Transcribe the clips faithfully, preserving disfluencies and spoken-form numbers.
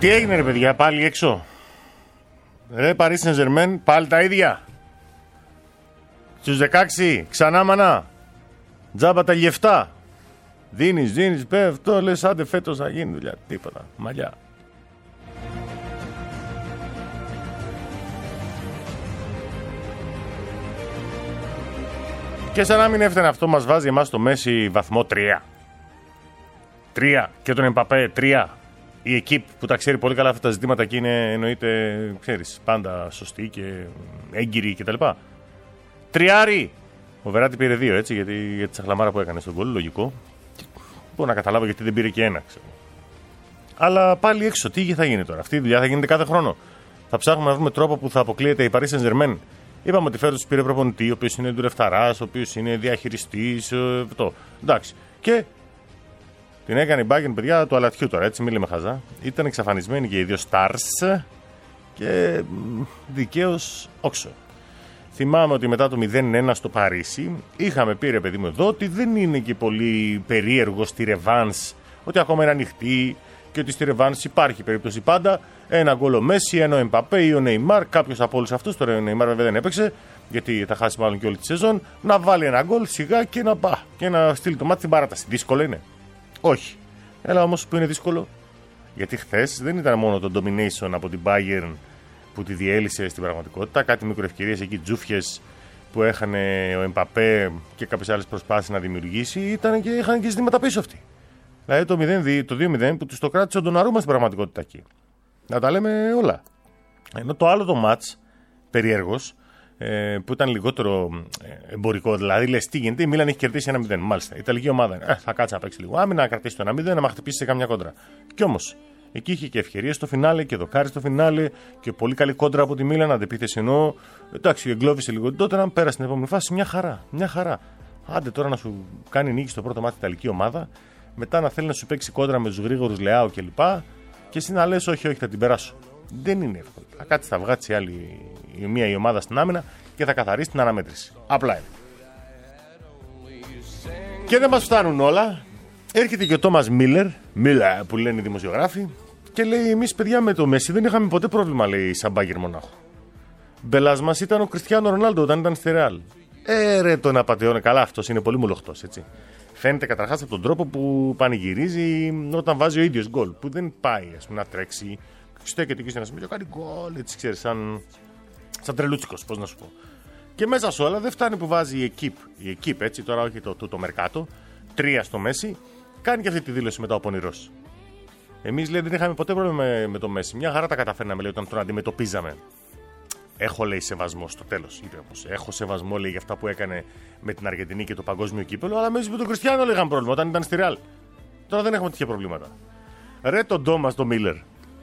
Τι έγινε ρε παιδιά, πάλι έξω? Ρε Paris Saint-Germain, πάλι τα ίδια. Στους δεκαέξι, ξανά μανά. Τζάμπα τα λιεφτά. Δίνεις, δίνεις, πέφτω, λες άντε φέτος θα γίνει δουλειά. Τίποτα, μαλλιά. Και σαν να μην έφτανε αυτό, μας βάζει εμάς στο Μέση βαθμό τρία. Τρία. Και τον Εμπαπέ τρία. Η εκίπ που τα ξέρει πολύ καλά αυτά τα ζητήματα και είναι εννοείται, ξέρεις, πάντα σωστή και έγκυρη κτλ. Τριάρι. Ο Βεράτη πήρε δύο, έτσι, γιατί για τη τσαχλαμάρα που έκανε στον γκολ, λογικό. Μπορώ να καταλάβω γιατί δεν πήρε και ένα, ξέρω. Αλλά πάλι έξω, τι θα γίνει τώρα? Αυτή η δουλειά θα γίνεται κάθε χρόνο. Θα ψάχνουμε να βρούμε τρόπο που θα αποκλείεται η Paris Saint-Germain. Είπαμε ότι φέτος πήρε προπονητή, ο οποίος είναι δουλευταράς, ο οποίος είναι διαχειριστής. Αυτό. Εντάξει. Και την έκανε η Bayern, παιδιά, του αλατιού τώρα, έτσι, μην λέμε χαζά. Ήταν εξαφανισμένοι και οι δύο stars και δικαίως όξο. Θυμάμαι ότι μετά το μηδέν ένα στο Παρίσι είχαμε πει, ρε παιδί μου, εδώ ότι δεν είναι και πολύ περίεργο στη ρεβάνς, ότι ακόμα είναι ανοιχτή και ότι στη ρεβάνς υπάρχει περίπτωση πάντα. Ένα γκολ ο Μέση, ένα ο Εμπαπέ ή ο Νεϊμάρ, κάποιος από όλους αυτούς. Τώρα ο Νεϊμάρ βέβαια δεν έπαιξε, γιατί θα χάσει μάλλον και όλη τη σεζόν. Να βάλει ένα γκολ σιγά και να πά και να στείλει το μάτι στην παράταση. Δύσκολο είναι? Όχι. Έλα όμως που είναι δύσκολο. Γιατί χθες δεν ήταν μόνο το domination από την Bayern που τη διέλυσε στην πραγματικότητα. Κάτι μικροευκαιρίες εκεί, τζούφιες που έχανε ο Εμπαπέ και κάποιες άλλες προσπάθειες να δημιουργήσει. Ήταν και είχαν και ζητήματα πίσω αυτοί. Δηλαδή το, μηδέν, το δύο μηδέν που τους το κράτησε ο Ντοναρούμα στην πραγματικότητα εκεί. Να τα λέμε όλα. Ενώ το άλλο το μάτς, περιέργως, ε, που ήταν λιγότερο εμπορικό, δηλαδή λες τι γίνεται, η Μίλαν έχει κερδίσει ένα μηδέν. Μάλιστα, η Ιταλική ομάδα ε, θα κάτσει να παίξει λίγο άμυνα, να κρατήσει το ένα μηδέν, να μα χτυπήσει σε καμιά κόντρα. Κι όμως, εκεί είχε και ευκαιρίες στο φινάλε και δοκάρι στο φινάλε και πολύ καλή κόντρα από τη Μίλαν, αντεπίθεση ενώ. Εντάξει, εγκλώβησε λίγο τότε, να πέρασε στην επόμενη φάση. Μια χαρά, μια χαρά. Άντε τώρα να σου κάνει νίκη στο πρώτο μάτι η Ιταλική ομάδα, μετά να θέλει να σου παίξει κόντρα με τους γρήγορους Λεάο κλπ. Και εσύ να λες όχι, όχι, θα την περάσω. Δεν είναι εύκολο. Θα κάτσει, θα βγάτσει η άλλη, η μία η ομάδα στην άμυνα και θα καθαρίσει την αναμέτρηση. Απλά είναι. Και δεν μας φτάνουν όλα. Έρχεται και ο Τόμας Μίλερ, Μίλερ που λένε οι δημοσιογράφοι, και λέει: εμείς παιδιά με το Μέση δεν είχαμε ποτέ πρόβλημα, λέει, σαν Μπάγερ Μονάχο. Μπελάς μας ήταν ο Κριστιάνο Ρονάλντο όταν ήταν στη Ρεάλ. Ε, ρε, τον απατεώνε. Καλά, αυτός είναι πολύ μολοχτός, έτσι. Φαίνεται καταρχάς από τον τρόπο που πανηγυρίζει όταν βάζει ο ίδιος γκολ. Που δεν πάει, ας πούμε, να τρέξει. Στέκεται εκεί σε ένα σημείο και κάνει γκολ, έτσι ξέρεις, σαν, σαν τρελούτσικος, πώς να σου πω. Και μέσα σε όλα δεν φτάνει που βάζει η εκίπ, η εκίπ έτσι, τώρα όχι το, το, το Μερκάτο, τρία στο Μέση, κάνει και αυτή τη δήλωση μετά ο πονηρός. Εμείς, λέει, δεν είχαμε ποτέ πρόβλημα με, με το Μέση. Μια χαρά τα καταφέρναμε, λέει, όταν τον αντιμετωπίζαμε. Έχω, λέει, σεβασμό στο τέλος. Είπε όμως, έχω σεβασμό, λέει, για αυτά που έκανε με την Αργεντινή και το παγκόσμιο κύπελο, αλλά μέσα με τον Κριστιάνο είχαμε πρόβλημα όταν ήταν στη Ρεάλ. Τώρα δεν έχουμε τέτοια προβλήματα. Ρε τον Τόμας, τον Μίλερ.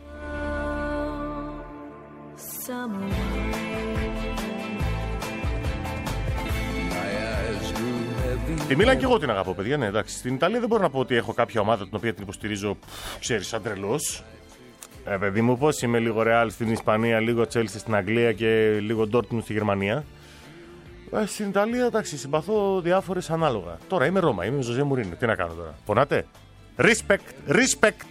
Τη Μίλαν και εγώ την αγαπώ, παιδιά, ναι, εντάξει. Στην Ιταλία δεν μπορώ να πω ότι έχω κάποια ομάδα την οποία την υποστηρίζω, ξέρεις, σαν τρελός. Ε, παιδί μου, πώς είμαι, λίγο Real στην Ισπανία, λίγο Chelsea στην Αγγλία και λίγο Dortmund στη Γερμανία. Ε, στην Ιταλία, εντάξει, συμπαθώ διάφορες ανάλογα. Τώρα είμαι Ρώμα, είμαι Ζωζέ Μουρίνιο. Τι να κάνω τώρα? Πονάτε? Respect, respect.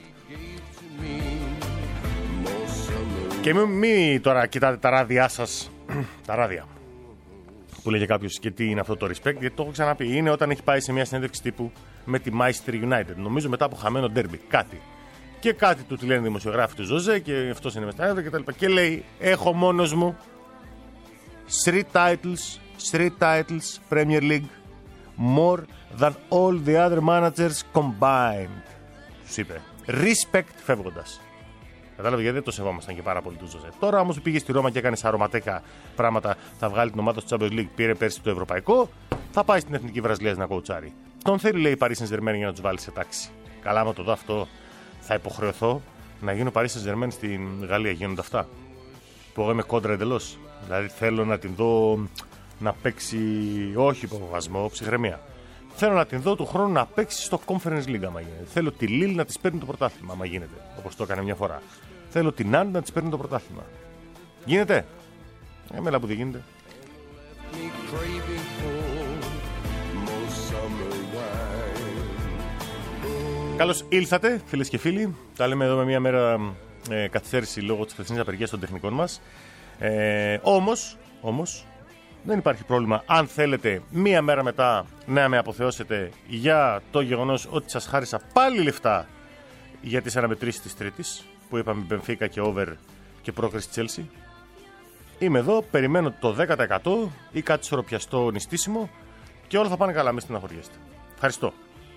Και μην μη τώρα κοιτάτε τα ράδια σας, τα ράδια που λέγε κάποιος και τι είναι αυτό το respect, γιατί το έχω ξαναπεί. Είναι όταν έχει πάει σε μια συνέντευξη τύπου με τη Manchester United, νομίζω μετά από χαμένο ντέρμπι, κάτι. Και κάτι του τη λένε δημοσιογράφοι του Ζωζέ και αυτός είναι μες στα έδρα και τα λοιπά. Και λέει, έχω μόνος μου three titles, three titles Premier League, more than all the other managers combined. Τους είπε, respect, φεύγοντας. Κατάλαβε, γιατί δεν το σεβόμασταν και πάρα πολύ του Ζωζέ. Τώρα όμως πήγε στη Ρώμα και έκανε σαρωματέκα πράγματα, θα βγάλει την ομάδα στο Champions League, πήρε πέρσι το Ευρωπαϊκό, θα πάει στην Εθνική Βραζιλίας να κοουτσάρει. Τον θέλει, λέει, η Paris Saint-Germain για να τους βάλει σε τάξη. Καλά, άμα το δω αυτό, θα υποχρεωθώ να γίνω Paris Saint-Germain στην Γαλλία. Γίνονται αυτά. Που εγώ είμαι κόντρα εντελώς. Δηλαδή θέλω να την δω να παίξει, όχι υποβασμό, ψυχραιμία. Θέλω να την δω του χρόνου να παίξει στο Conference League, άμα γίνεται. Θέλω τη Lille να της παίρνει το πρωτάθλημα, άμα γίνεται. Όπως το έκανε μια φορά. Θέλω την Nantes να της παίρνει το πρωτάθλημα. Γίνεται? Εμένα που δεν γίνεται. Καλώς ήλθατε, φίλες και φίλοι. Τα λέμε εδώ με μια μέρα ε, καθυστέρηση λόγω της χθεσινής απεργίας των τεχνικών μας. Ε, όμως, όμως, δεν υπάρχει πρόβλημα αν θέλετε μία μέρα μετά να με αποθεώσετε για το γεγονός ότι σας χάρισα πάλι λεφτά για τις αναμετρήσεις της Τρίτης που είπαμε Μπενφίκα και over και πρόκριση Chelsea. Είμαι εδώ, περιμένω το δέκα τοις εκατό ή κάτι σωροπιαστό νηστίσιμο και όλα θα πάνε καλά, μην στεναχωριέστε. Ευχαριστώ.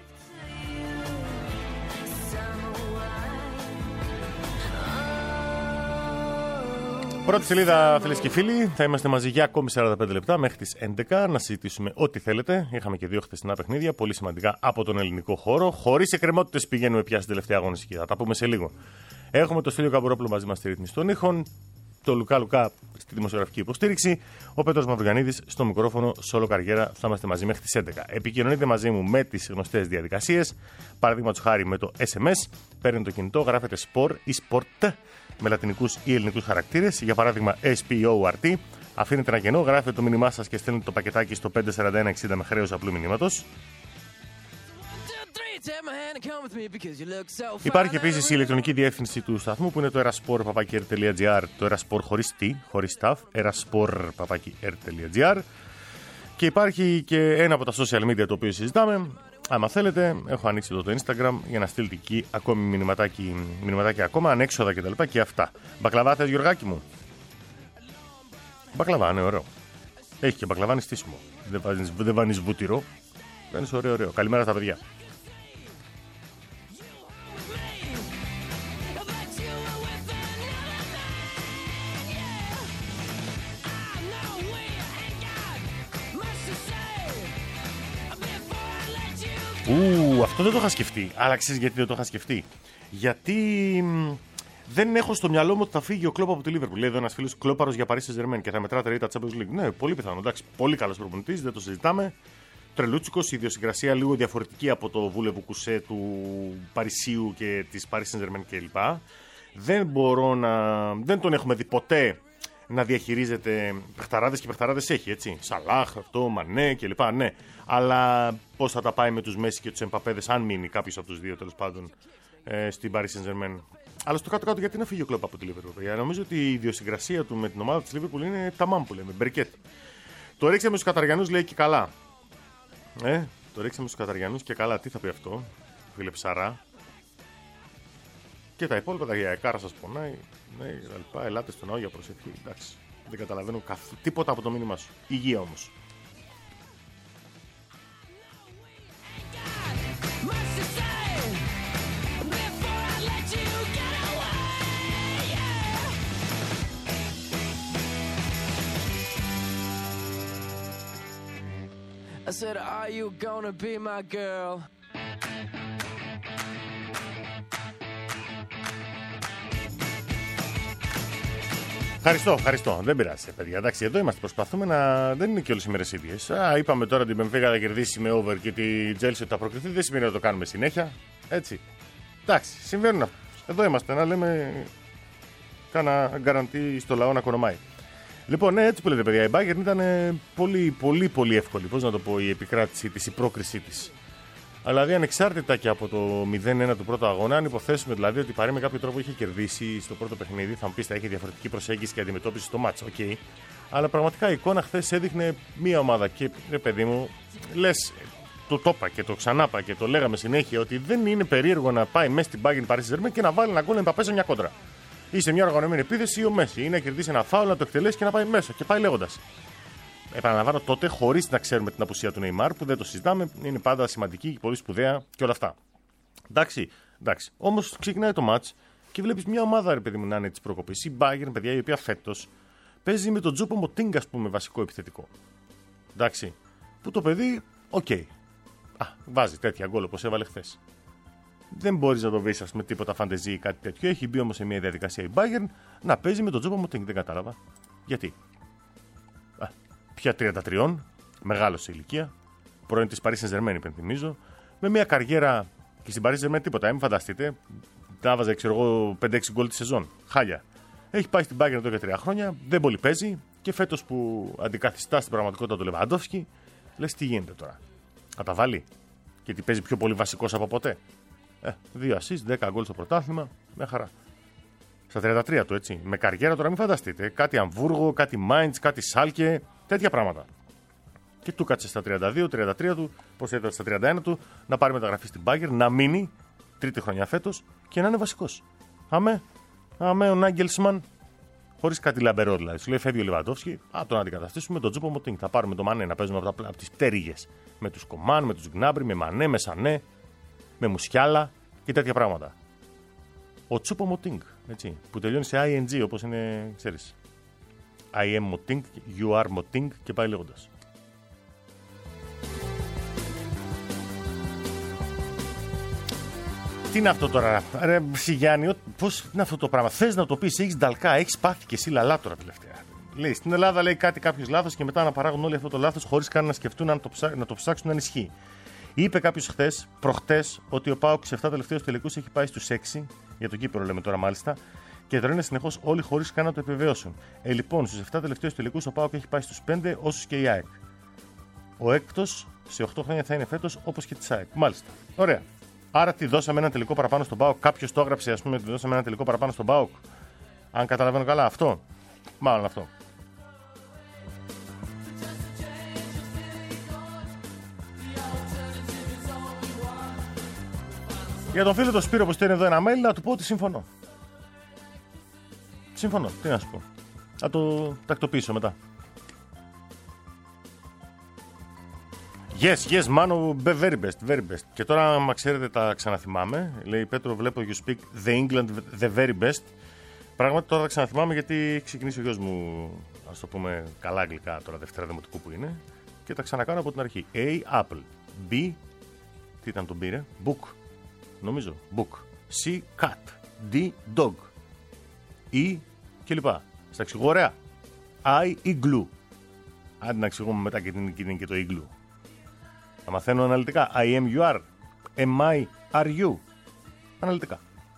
Πρώτη σελίδα, φίλες και φίλοι. Θα είμαστε μαζί για ακόμη σαράντα πέντε λεπτά μέχρι τις έντεκα να συζητήσουμε ό,τι θέλετε. Είχαμε και δύο χθεσινά παιχνίδια, πολύ σημαντικά από τον ελληνικό χώρο. Χωρίς εκκρεμότητες πηγαίνουμε πια στην τελευταία αγωνιστική. Θα τα πούμε σε λίγο. Έχουμε το Στέλιο Καμπορόπουλο μαζί μας στη ρύθμιση των ήχων. Το Λουκά Λουκά στη δημοσιογραφική υποστήριξη. Ο Πέτρος Μαυρογιαννίδης στο μικρόφωνο. Solo Καριέρα. Θα είμαστε μαζί μέχρι τις έντεκα. Επικοινωνείτε μαζί μου με τις γνωστές διαδικασίες. Παραδείγματος χάρη με το ες εμ ες. Παίρνετε το κινητό, γράφετε sport ή sport με λατινικούς ή ελληνικούς χαρακτήρες. Για παράδειγμα sport. Αφήνετε ένα κενό, γράφετε το μήνυμά σας και στέλνετε το πακετάκι στο πέντε σαράντα ένα εξήντα με χρέος απλού μηνύματος. Υπάρχει επίσης η ηλεκτρονική διεύθυνση του σταθμού που είναι το eraspor παπάκι ερ τελεία τζι άρ, το eraspor χωρίς τι, χωρίς staff, eraspor παπάκι ερ τελεία τζι άρ. Και υπάρχει και ένα από τα social media το οποίο συζητάμε. Άμα θέλετε, έχω ανοίξει εδώ το Instagram για να στείλετε εκεί ακόμη μηνυματάκι, μηνυματάκι ακόμα, ανέξοδα κτλ. Και αυτά. Μπακλαβά θες, Γιωργάκη μου? Μπακλαβά, είναι ωραίο. Έχει και μπακλαβά νηστίσιμο. Δεν βάζεις, δεν βάνεις βούτυρο. Βάνεις ωραίο, ωραίο. Καλημέρα στα παιδιά. Ου, αυτό δεν το είχα σκεφτεί. Αλλά ξέρεις γιατί δεν το είχα σκεφτεί? Γιατί μ, δεν έχω στο μυαλό μου ότι θα φύγει ο Κλόπ από τη Λίβερπουλ. Λέει εδώ ένας φίλος, Κλόπαρος για Paris Saint-Germain και θα μετράτε ρίτα Champions League. Ναι, πολύ πιθανό. Εντάξει, πολύ καλός προπονητής, δεν το συζητάμε. Τρελούτσικος, η ιδιοσυγκρασία λίγο διαφορετική από το βούλεβου κουσέ του Παρισίου και της Paris Saint-Germain κλπ. Δεν μπορώ να. Δεν τον έχουμε δει ποτέ να διαχειρίζεται. Παιχταράδες και παιχταράδες έχει, έτσι. Σαλάχ, αυτό, Μανέ κλπ. Ναι. Αλλά πώς θα τα πάει με τους Μέση και τους Εμπαπέδες, αν μείνει κάποιος από τους δύο τέλος πάντων ε, στην Paris Saint-Germain. Αλλά στο κάτω-κάτω, γιατί να φύγει ο Κλόπ από τη Liverpool? Νομίζω ότι η ιδιοσυγκρασία του με την ομάδα της Liverpool είναι ταμάμ που λέμε, μπερκέτ. Το ρίξαμε στους Καταριανούς, λέει και καλά. Ε, το ρίξαμε στους Καταριανούς και καλά. Τι θα πει αυτό, φίλε Ψαρά? Και τα υπόλοιπα, τα γιακάρα σας πονάει. Ναι, λοιπά, ελάτε στο ναό για προσευχή. Εντάξει, δεν καταλαβαίνω καθ... τίποτα από το μήνυμά σου. Υγεία όμως. I said, are you gonna be my girl? Ευχαριστώ, ευχαριστώ. Δεν πειράζει, παιδιά. Εντάξει, εδώ είμαστε. Προσπαθούμε να. Δεν είναι και όλες οι μέρες ίδιες. Α, είπαμε τώρα την Μπενφίκα θα κερδίσει με over και τη Chelsea θα προκριθεί. Δεν σημαίνει να το κάνουμε συνέχεια. Έτσι. Εντάξει, συμβαίνουν αυτά. Εδώ είμαστε να λέμε. Κάνα γκαραντί στο λαό να κονομάει. Λοιπόν, ναι, έτσι που λέτε, παιδιά. Η Bayern ήταν πολύ, πολύ, πολύ εύκολη. Πώς να το πω, η επικράτησή της, η πρόκρισή της. Αλλά δηλαδή ανεξάρτητα και από το μηδέν ένα του πρώτου αγώνα, αν υποθέσουμε δηλαδή ότι η Παρί με κάποιο τρόπο είχε κερδίσει στο πρώτο παιχνίδι, θα μου πεις θα είχε διαφορετική προσέγγιση και αντιμετώπιση στο μάτς. Οκ. Okay. Αλλά πραγματικά η εικόνα χθες έδειχνε μία ομάδα και ρε παιδί μου, λες, το τόπα και το ξανάπα και το λέγαμε συνέχεια ότι δεν είναι περίεργο να πάει μέσα στην Bayern Paris Saint-Germain και να βάλει ένα γκολ Εμπαπέ σε μια κόντρα. Ή σε μια οργανωμένη επίθεση ή ο Μέση. Ή να κερδίσει ένα φάουλ, να το εκτελέσει και να πάει μέσα. Και πάει λέγοντας. Επαναλαμβάνω τότε, χωρίς να ξέρουμε την απουσία του Νεϊμάρ, που δεν το συζητάμε, είναι πάντα σημαντική και πολύ σπουδαία και όλα αυτά. Εντάξει, εντάξει. Όμως ξεκινάει το μάτς και βλέπεις μια ομάδα, ρε παιδί μου, να είναι της προκοπής. Η Bayern, παιδιά, η οποία φέτος παίζει με τον Τζόπο Μοτίνγκ, ας πούμε, βασικό επιθετικό. Εντάξει. Που το παιδί, οκ. Okay. Α, βάζει τέτοια γκολ όπως έβαλε χθες. Δεν μπορείς να το βρεις με τίποτα φαντεζή ή κάτι τέτοιο. Έχει μπει όμως σε μια διαδικασία η Bayern να παίζει με τον Τζόπο Μοτίνγκ. Δεν κατάλαβα. Γιατί. Α, πια τριάντα τρία, μεγάλο σε ηλικία, πρώην της Paris Saint-Germain, υπενθυμίζω, με μια καριέρα και στην Paris Saint-Germain τίποτα. Μην φανταστείτε, τα βάζα ξέρω εγώ πέντε έξι γκολ τη σεζόν. Χάλια. Έχει πάει στην Bayern εδώ και τρία χρόνια, δεν πολύ παίζει και φέτος που αντικαθιστά στην πραγματικότητα του Λεβαντόφσκι, λες τι γίνεται τώρα. Θα τα βάλει. Γιατί παίζει πιο πολύ βασικός από ποτέ. Ε, δύο assist, δέκα γκολ στο πρωτάθλημα, μια χαρά. Στα τριάντα τρία του, έτσι. Με καριέρα τώρα, μην φανταστείτε. Κάτι Αμβούργο, κάτι Μάιντς, κάτι Σάλκε, τέτοια πράγματα. Και του κάτσε στα τριάντα δύο τριάντα τρία του, πώς ήταν στα τριάντα ένα του, να πάρει μεταγραφή στην Μπάγκερ, να μείνει τρίτη χρονιά φέτος και να είναι βασικός. Αμέ, αμέ ο Νάγκελσμαν, χωρίς κάτι λαμπερό δηλαδή. Σου λέει φεύγει ο Λεβαντόφσκι, α τον αντικαταστήσουμε τον Τζούπο Μοτίνγκ. Θα πάρουμε το Μανέ να παίζουμε από, από τις πτέρυγες. Με τους Κομάν, με τους Γκνάμπρι, με Μανέ, με Σανέ, με Μουσιάλα και τέτοια πράγματα. Ο Τσούπο Μοτίνγκ, έτσι, που τελειώνει σε άι εν τζι όπως είναι, ξέρεις. I am Μοτίνγκ, you are Μοτίνγκ και πάει λέγοντας. Τι είναι αυτό τώρα, ρε Σιγιάννη, πώς είναι αυτό το πράγμα. Θες να το πεις, έχεις νταλκά, έχεις πάθει και εσύ λαλά τώρα τελευταία. Λέει, στην Ελλάδα λέει κάτι κάποιος λάθος και μετά να παράγουν όλοι αυτό το λάθος χωρίς καν να σκεφτούν να το, ψά... να το ψάξουν αν ισχύει. Είπε κάποιος χθες, προχτές, ότι ο ΠΑΟΚ σε επτά τελευταίους τελικούς έχει πάει στους έξι, για το κύπελλο λέμε τώρα μάλιστα, και τρώνε συνεχώς όλοι χωρίς καν να το επιβεβαιώσουν. Ε, λοιπόν, στους επτά τελευταίους τελικούς ο ΠΑΟΚ έχει πάει στους πέντε, όσους και η ΑΕΚ. Ο έκτος σε οκτώ χρόνια θα είναι φέτος, όπως και της ΑΕΚ. Μάλιστα. Ωραία. Άρα τι δώσαμε ένα τελικό παραπάνω στον ΠΑΟΚ. Κάποιος το έγραψε, ας πούμε, ότι δώσαμε ένα τελικό παραπάνω στον ΠΑΟΚ. Αν καταλαβαίνω καλά, αυτό. Μάλλον αυτό. Για τον φίλο τον Σπύρο που στέλνει εδώ ένα mail, να του πω ότι συμφωνώ. Συμφωνώ, τι να σου πω. Θα το τακτοποιήσω μετά. Yes, yes, Mano, very best, very best. Και τώρα, μα ξέρετε, τα ξαναθυμάμαι. Λέει Πέτρο, βλέπω you speak the England, the very best. Πράγματι τώρα τα ξαναθυμάμαι γιατί έχει ξεκινήσει ο γιος μου, ας το πούμε καλά αγγλικά τώρα, Δευτέρα Δημοτικού που είναι. Και τα ξανακάνω από την αρχή. A, apple. B, τι ήταν το B, ρε? Book. Νομίζω, book. C, cat. D, dog. E, κλπ. Στα εξηγώ ωραία. I, igloo. Άντε να εξηγούμε μετά και την είναι και το igloo. Θα μαθαίνω αναλυτικά. I am, you are. Am I, are you. Αναλυτικά.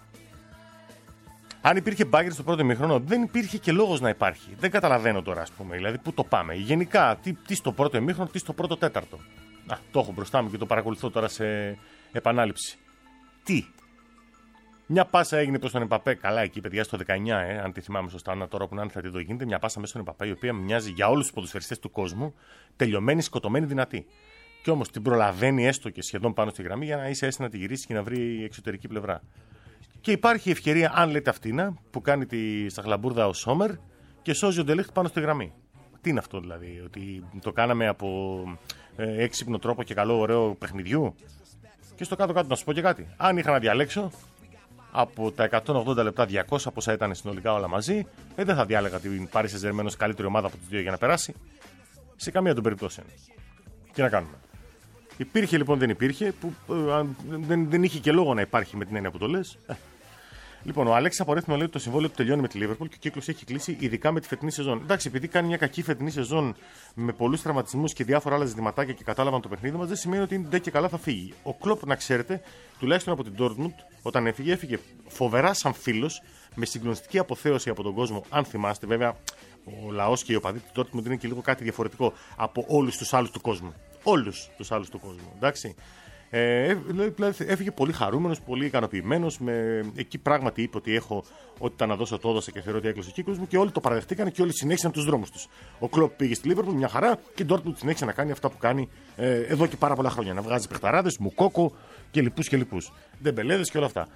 Αν υπήρχε μπάγκερ στο πρώτο ημίχρονο, δεν υπήρχε και λόγος να υπάρχει. Δεν καταλαβαίνω τώρα, ας πούμε. Δηλαδή, πού το πάμε. Γενικά, τι, τι στο πρώτο ημίχρονο, τι στο πρώτο τέταρτο. Α, το έχω μπροστά μου και το παρακολουθώ τώρα σε επανάληψη. Τι. Μια πάσα έγινε προς τον Εμπαπέ. Καλά, εκεί παιδιά στο δεκαεννιά, ε, αν τη θυμάμαι σωστά, να τώρα που να έρθει εδώ γίνεται. Μια πάσα μέσα στον Εμπαπέ, η οποία μοιάζει για όλους τους ποδοσφαιριστές του κόσμου τελειωμένη, σκοτωμένη, δυνατή. Και όμως την προλαβαίνει έστω και σχεδόν πάνω στη γραμμή για να είσαι έσαι να τη γυρίσει και να βρει η εξωτερική πλευρά. Και υπάρχει ευκαιρία, αν λέτε αυτήνα, που κάνει τη σταχλαμπούρδα ο Σόμερ και σώζει ο Ντελίχτ πάνω στη γραμμή. Τι είναι αυτό δηλαδή, ότι το κάναμε από ε, έξυπνο τρόπο και καλό ωραίο παιχνιδιού. Και στο κάτω-κάτω να σου πω και κάτι. Αν είχα να διαλέξω από τα εκατόν ογδόντα λεπτά διακόσια πόσα ήταν συνολικά όλα μαζί, ε, δεν θα διάλεγα την Πάρι Σεν Ζερμέν ως καλύτερη ομάδα από τις δύο για να περάσει. Σε καμία των περιπτώσεων. Τι να κάνουμε. Υπήρχε λοιπόν, δεν υπήρχε, που ε, δεν, δεν είχε και λόγο να υπάρχει με την έννοια που το λες. Ε. Λοιπόν, ο Αλέξης Απορρέθμιο λέει ότι το συμβόλαιο του τελειώνει με τη Λίβερπουλ και ο κύκλος έχει κλείσει, ειδικά με τη φετινή σεζόν. Εντάξει, επειδή κάνει μια κακή φετινή σεζόν με πολλούς τραυματισμούς και διάφορα άλλα ζητηματάκια και κατάλαβαν το παιχνίδι μας, δεν σημαίνει ότι ντε και καλά θα φύγει. Ο Κλοπ, να ξέρετε, τουλάχιστον από την Dortmund, όταν έφυγε, έφυγε φοβερά σαν φίλος, με συγκλονιστική αποθέωση από τον κόσμο. Αν θυμάστε, βέβαια, ο λαός και οι οπαδοί του Dortmund είναι και λίγο κάτι διαφορετικό από όλους τους άλλους του κόσμου. Όλους τους άλλους του κόσμου. Εντάξει. Ε, δηλαδή έφυγε πολύ χαρούμενος, πολύ ικανοποιημένος. Με... Εκεί πράγματι είπε ότι έχω ό,τι τα να δώσω, το έδωσα και θεωρώ ότι έκλεισε ο κύκλος μου και όλοι το παραδεχτήκαν και όλοι συνέχισαν τους δρόμους τους. Ο Κλοπ πήγε στη Λίβερπουλ, μια χαρά, και η Ντόρτμουντ συνέχισε να κάνει αυτά που κάνει ε, εδώ και πάρα πολλά χρόνια. Να βγάζει παιχταράδες, μουκόκο και λοιπούς και λοιπούς. Ντεμπελέδες και όλα αυτά.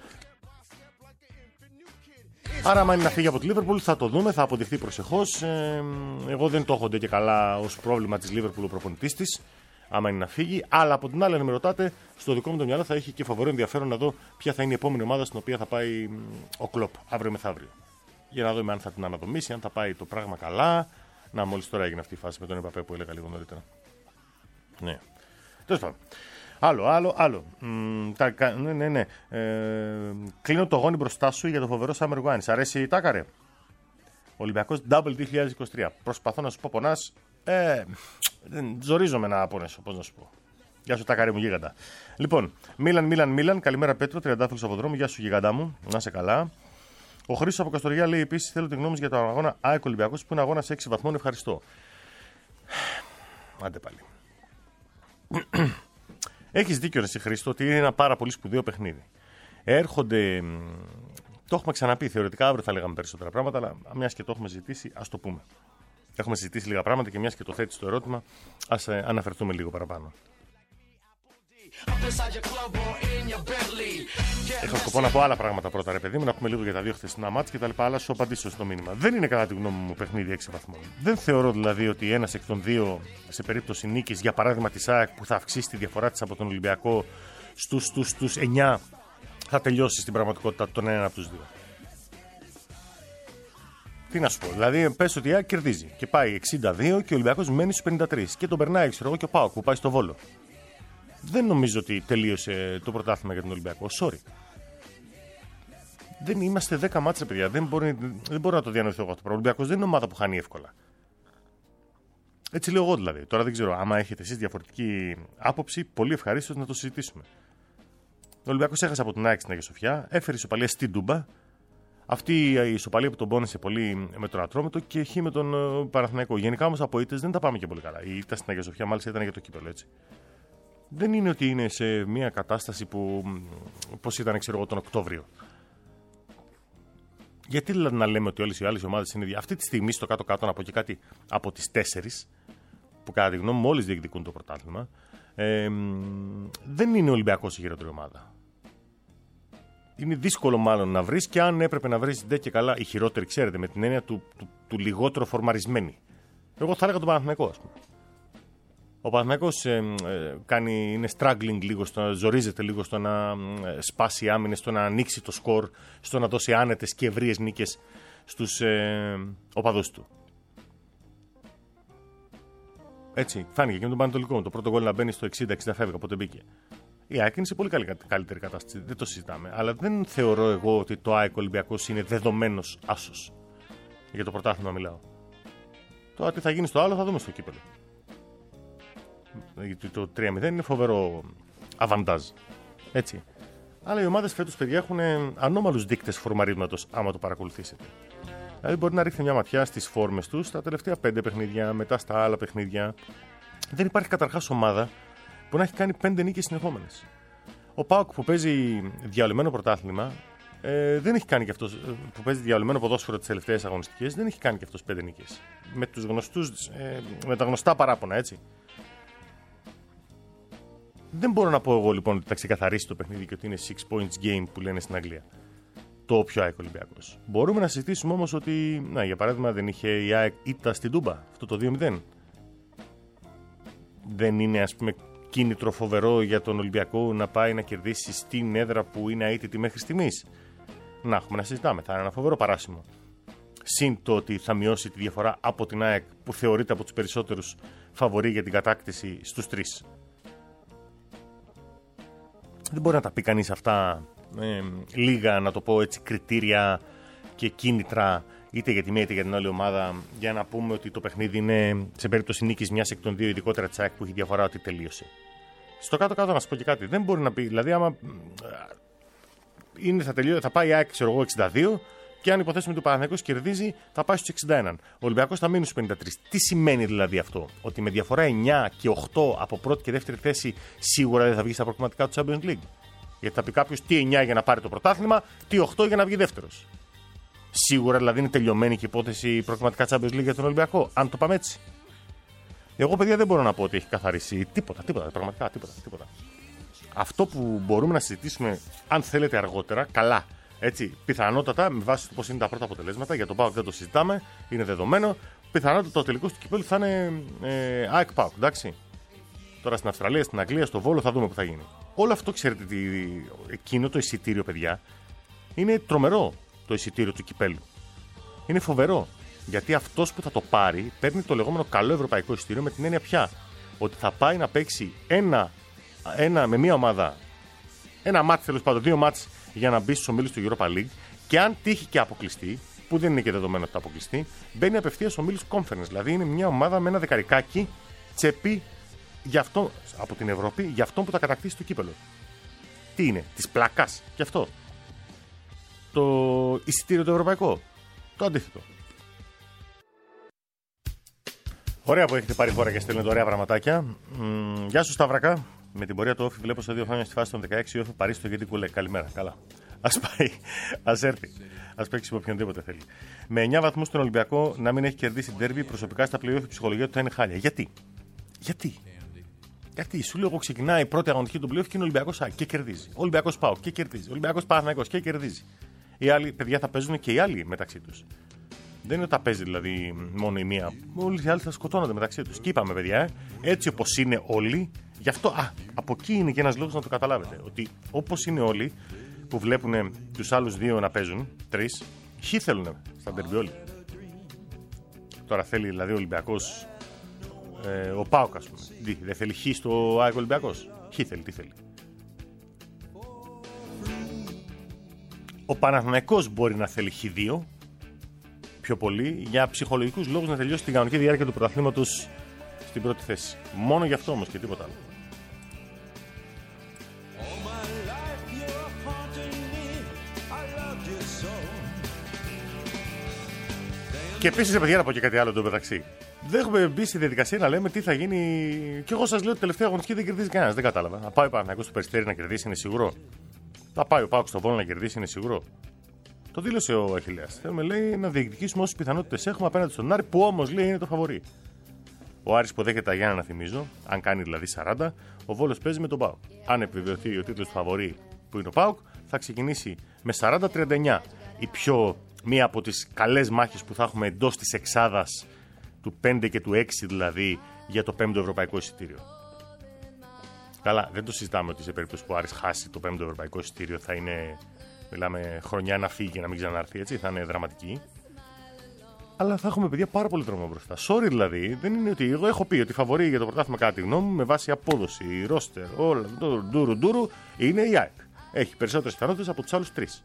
Άρα, άμα είναι να φύγει από τη Λίβερπουλ, θα το δούμε, θα αποδειχθεί προσεχώς. Ε, εγώ δεν το έχω ντε και καλά ως πρόβλημα της Λίβερπουλ ο προπονητής της. Άμα είναι να φύγει, αλλά από την άλλη, αν με ρωτάτε, στο δικό μου το μυαλό θα έχει και φοβερό ενδιαφέρον να δω ποια θα είναι η επόμενη ομάδα στην οποία θα πάει ο Κλοπ αύριο μεθαύριο. Για να δούμε αν θα την αναδομήσει, αν θα πάει το πράγμα καλά. Να, μόλις τώρα έγινε αυτή η φάση με τον Εμπαπέ που έλεγα λίγο νωρίτερα. Ναι. Τέλος πάντων. Άλλο, άλλο, άλλο. Μ, τα, ναι, ναι, ναι. Ε, κλείνω το γόνι μπροστά σου για το φοβερό Summer Wine. Σ' αρέσει η τάκαρε? Ολυμπιακός Double δύο χιλιάδες είκοσι τρία. Προσπαθώ να σου πω, πονάς. Ε, ζορίζομαι να πονέσω, πώς να σου πω. Γεια σου, τάκαρε μου, γίγαντα. Λοιπόν, Μίλαν, Μίλαν, Μίλαν. Καλημέρα, Πέτρο, τριαντάφυλλος από δρόμο. Γεια σου, γιγαντά μου. Να είσαι καλά. Ο Χρήστος από Καστοριά λέει επίσης: θέλω τη γνώμη για τον αγώνα ΑΕΚ Ολυμπιακός που είναι αγώνα σε έξι βαθμών. Ευχαριστώ. Άντε πάλι. Έχεις δίκιο, εσύ Χρήστο, ότι είναι ένα πάρα πολύ σπουδαίο παιχνίδι. Έρχονται Το έχουμε ξαναπεί. Θεωρητικά αύριο θα λέγαμε περισσότερα πράγματα, αλλά μιας και το έχουμε ζητήσει, ας το πούμε. Έχουμε συζητήσει λίγα πράγματα και μιας και το θέτει το ερώτημα, ας ε, αναφερθούμε λίγο παραπάνω. Έχω σκοπό να πω άλλα πράγματα πρώτα, ρε παιδί μου, να πούμε λίγο για τα δύο χθεσινά μάτς και τα λοιπά, αλλά σου απαντήσω στο μήνυμα. Δεν είναι κατά τη γνώμη μου παιχνίδι έξι βαθμών. Δεν θεωρώ δηλαδή ότι ένας εκ των δύο, σε περίπτωση νίκης, για παράδειγμα της ΑΕΚ που θα αυξήσει τη διαφορά της από τον Ολυμπιακό στους, στους, στους εννιά, θα τελειώσει στην πραγματικότητα τον έναν από τους δύο. Τι να σου πω, δηλαδή πες ότι η ΑΕΚ κερδίζει και πάει εξήντα δύο και ο Ολυμπιακός μένει στους πενήντα τρία και τον περνάει, ξέρω εγώ, και ο ΠΑΟΚ που πάει στο Βόλο. Δεν νομίζω ότι τελείωσε το πρωτάθλημα για τον Ολυμπιακό. Sorry. Δεν είμαστε δέκα μάτσα, παιδιά. Δεν, μπορεί, δεν μπορώ να το διανοηθώ εγώ αυτό. Ο Ολυμπιακός δεν είναι ομάδα που χάνει εύκολα. Έτσι λέω εγώ δηλαδή. Τώρα δεν ξέρω. Άμα έχετε εσείς διαφορετική άποψη, πολύ ευχαρίστως να το συζητήσουμε. Ο Ολυμπιακός έχασε από την ΑΕΚ στην Αγία Σοφιά, έφερε ισοπαλία στην Τούμπα. Αυτή η ισοπαλία που τον πόνεσε πολύ με τον Ατρόμητο και χ με τον uh, Παναθηναϊκό. Γενικά όμως από ήττες δεν τα πάμε και πολύ καλά. Η ήττα στην Αγία Σοφιά μάλιστα ήταν για το κύπελλο, έτσι. Δεν είναι ότι είναι σε μια κατάσταση που, πώς ήταν, ξέρω εγώ, τον Οκτώβριο. Γιατί να λέμε ότι όλες οι άλλες ομάδες είναι. Αυτή τη στιγμή στο κάτω-κάτω, να πω και κάτι από τις τέσσερις, που κατά τη γνώμη μου όλες διεκδικούν το πρωτάθλημα, ε, δεν είναι ο Ολυμπιακός η χειρότερη ομάδα. Είναι δύσκολο μάλλον να βρεις, και αν έπρεπε να βρεις ντε και καλά η χειρότερη, ξέρετε, με την έννοια του, του, του λιγότερο φορμαρισμένη. Εγώ θα έλεγα τον Παναθηναϊκό, ας πούμε. Ο Παναθηναϊκός ε, ε, κάνει, είναι struggling λίγο, στο, ζορίζεται λίγο στο να ε, σπάσει άμυνες, στο να ανοίξει το σκορ, στο να δώσει άνετες και ευρείες νίκες στους ε, οπαδούς του. Έτσι, φάνηκε και με τον Πανετολικό. Το πρώτο γκολ να μπαίνει στο εξήντα εξήντα φεύγει, οπότε μπήκε. Η ΑΕΚ είναι σε πολύ καλή, καλύτερη κατάσταση, δεν το συζητάμε. Αλλά δεν θεωρώ εγώ ότι το ΑΕΚ Ολυμπιακός είναι δεδομένος άσος. Για το πρωτάθλημα μιλάω. Τώρα τι θα γίνει στο άλλο θα δούμε στο κύπελλο. Γιατί το τρία μηδέν είναι φοβερό αβαντάζ. Έτσι. Αλλά οι ομάδες φέτος, παιδιά, έχουν ανώμαλους δείκτες φορμαρίσματος, άμα το παρακολουθήσετε. Δηλαδή, μπορεί να ρίχνει μια ματιά στις φόρμες τους στα τελευταία πέντε παιχνίδια, μετά στα άλλα παιχνίδια. Δεν υπάρχει καταρχάς ομάδα που να έχει κάνει πέντε νίκες συνεχόμενες. Ο ΠΑΟΚ που παίζει διαολεμένο πρωτάθλημα, ε, δεν έχει κάνει και αυτός, που παίζει διαολεμένο ποδόσφαιρο τις τελευταίες αγωνιστικές, δεν έχει κάνει και αυτός πέντε νίκες. Με, τους γνωστούς, ε, με τα γνωστά παράπονα, έτσι. Δεν μπορώ να πω εγώ λοιπόν ότι θα ξεκαθαρίσει το παιχνίδι και ότι είναι six points game που λένε στην Αγγλία. Το πιο ΑΕΚ Ολυμπιακός. Μπορούμε να συζητήσουμε όμως ότι, να, για παράδειγμα, δεν είχε η ΑΕΚ ήττα στην Τούμπα, αυτό το δύο μηδέν. Δεν είναι, ας πούμε, κίνητρο φοβερό για τον Ολυμπιακό να πάει να κερδίσει στην έδρα που είναι αίτητη μέχρι στιγμής. Να έχουμε να συζητάμε, θα είναι ένα φοβερό παράσημο. Συν το ότι θα μειώσει τη διαφορά από την ΑΕΚ που θεωρείται από τους περισσότερους φαβορί για την κατάκτηση στους τρεις. Δεν μπορεί να τα πει κανείς αυτά ε, λίγα, να το πω έτσι, κριτήρια και κίνητρα είτε για τη μία είτε για την άλλη ομάδα, για να πούμε ότι το παιχνίδι είναι σε περίπτωση νίκης μιας εκ των δύο, ειδικότερα της ΑΕΚ που έχει διαφορά, ότι τελείωσε. Στο κάτω-κάτω να σου πω και κάτι. Δεν μπορεί να πει, δηλαδή, άμα είναι, θα, τελειώ, θα πάει η ΑΕΚ, ξέρω εγώ, εξήντα δύο, και αν υποθέσουμε ότι ο Παναθηναϊκός κερδίζει, θα πάει στους εξήντα ένα. Ο Ολυμπιακός θα μείνει στους πενήντα τρία. Τι σημαίνει δηλαδή αυτό? Ότι με διαφορά εννιά και οκτώ από πρώτη και δεύτερη θέση σίγουρα δεν θα βγει στα προκριματικά του Champions League. Γιατί θα πει κάποιος τι εννιά για να πάρει το πρωτάθλημα, τι οκτώ για να βγει δεύτερος. Σίγουρα δηλαδή είναι τελειωμένη και η υπόθεση προκριματικά Champions League για τον Ολυμπιακό, αν το πάμε έτσι. Εγώ, παιδιά, δεν μπορώ να πω ότι έχει καθαρίσει τίποτα, τίποτα, πραγματικά τίποτα, τίποτα. Αυτό που μπορούμε να συζητήσουμε, αν θέλετε αργότερα, καλά. Έτσι, πιθανότατα, με βάση το πώς είναι τα πρώτα αποτελέσματα, για τον ΠΑΟΚ δεν το συζητάμε, είναι δεδομένο. Πιθανότατα το τελικό του κυπέλλου θα είναι ε, ΑΕΚ ΠΑΟΚ, εντάξει. Τώρα στην Αυστραλία, στην Αγγλία, στο Βόλο θα δούμε που θα γίνει. Όλο αυτό, ξέρετε, τι, εκείνο το εισιτήριο, παιδιά, είναι τρομερό το εισιτήριο του κυπέλλου. Είναι φοβερό. Γιατί αυτός που θα το πάρει παίρνει το λεγόμενο καλό ευρωπαϊκό εισιτήριο, με την έννοια πια ότι θα πάει να παίξει ένα, ένα με μία ομάδα, ένα μάτς, τέλος πάντων, δύο μάτς για να μπει στους ομίλους του Europa League, και αν τύχει και αποκλειστεί, που δεν είναι και δεδομένο ότι θα αποκλειστεί, μπαίνει απευθείας στους ομίλους Conference. Δηλαδή είναι μια ομάδα με ένα δεκαρικάκι τσέπη για αυτό, από την Ευρώπη, για αυτόν που θα κατακτήσει το κύπελλο. Τι είναι, της πλάκας και αυτό. Το εισιτήριο το ευρωπαϊκό. Το αντίθετο. Ωραία που έχετε πάρει χώρα και στέλνετε ωραία πραγματάκια. Μ, γεια σου, Σταύρακα. Με την πορεία του Όφη βλέπω σε δύο χρόνια στη φάση των δεκαέξι Όφη Παρίσι στο γιατί κουλέ. Καλημέρα. Καλά. Ας πάει, ας έρθει. Ας παίξει με οποιονδήποτε θέλει. Με εννιά βαθμούς τον Ολυμπιακό να μην έχει κερδίσει ντέρμπι, προσωπικά στα πλέον η ψυχολογία του θα είναι χάλια. Γιατί? Γιατί? Γιατί σου λέω, εγώ ξεκινάει η πρώτη αγωνιστική του πλέον και είναι Ολυμπιακός και κερδίζει. Ολυμπιακός ΠΑΟΚ και κερδίζει. Ολυμπιακός Παναθηναϊκός και κερδίζει. Οι άλλοι παιδιά θα παίζουν και οι άλλοι μεταξύ τους. Δεν είναι ότι θα παίζει δηλαδή μόνο η μία. Όλοι οι άλλοι θα σκοτώνονται μεταξύ τους. Και είπαμε, παιδιά, ε, έτσι όπως είναι όλοι, γι' αυτό α, από εκεί είναι και ένας λόγος να το καταλάβετε. Ότι όπως είναι όλοι που βλέπουν τους άλλους δύο να παίζουν, τρεις, χ θέλουν στα ντέρμπι όλοι. Τώρα θέλει δηλαδή ο Ολυμπιακός, ε, ο ΠΑΟΚ, ας πούμε. Τι, δεν θέλει χ στο ΑΕΚ Ολυμπιακός. Χ θέλει, τι θέλει. Ο Παναθηναϊκός μπορεί να θέλει χ δύο. Πιο πολύ για ψυχολογικούς λόγους να τελειώσει την κανονική διάρκεια του πρωταθλήματος στην πρώτη θέση. Μόνο γι' αυτό όμως και τίποτα άλλο. Και επίσης, παιδιά, να πω και κάτι άλλο το μεταξύ. Δεν έχουμε μπει στη διαδικασία να λέμε τι θα γίνει. Και εγώ σας λέω ότι τελευταία αγωνιστική δεν κερδίζει κανένας. Δεν κατάλαβα. Θα πάει ο Παναθηναϊκός στο Περιστέρι να κερδίσει, είναι σίγουρο. Θα πάει ο ΠΑΟΚ στο Βόλο να κερδίσει, είναι σίγουρο. Το δήλωσε ο Αχιλλέας. Θέλουμε, λέει, να διεκδικήσουμε όσες πιθανότητες έχουμε απέναντι στον Άρη, που όμως, λέει, είναι το φαβορί. Ο Άρης υποδέχεται τα Γιάννα, να θυμίζω, αν κάνει δηλαδή σαράντα, ο Βόλος παίζει με τον ΠΑΟΚ. Αν επιβεβαιωθεί ο τίτλος του φαβορί που είναι ο ΠΑΟΚ, θα ξεκινήσει με σαράντα τριάντα εννιά. Η πιο, μία από τις καλές μάχες που θα έχουμε εντός της εξάδας του πέντε και του έξι, δηλαδή, για το πέμπτο ευρωπαϊκό εισιτήριο. Καλά, δεν το συζητάμε ότι σε περίπτωση που ο Άρης χάσει το πέμπτο ευρωπαϊκό εισιτήριο θα είναι. Μιλάμε χρονιά να φύγει και να μην ξανάρθει, έτσι, θα είναι δραματική. Αλλά θα έχουμε, παιδιά, πάρα πολύ δρόμο μπροστά. Sorry, δηλαδή, δεν είναι ότι. Εγώ έχω πει ότι φαβορεί για το πρωτάθλημα, κατά τη γνώμη μου, με βάση απόδοση, ρόστερ, όλα, το ντούρου ντούρου, είναι η ΑΕΚ. Έχει περισσότερες πιθανότητες από τους άλλους τρεις.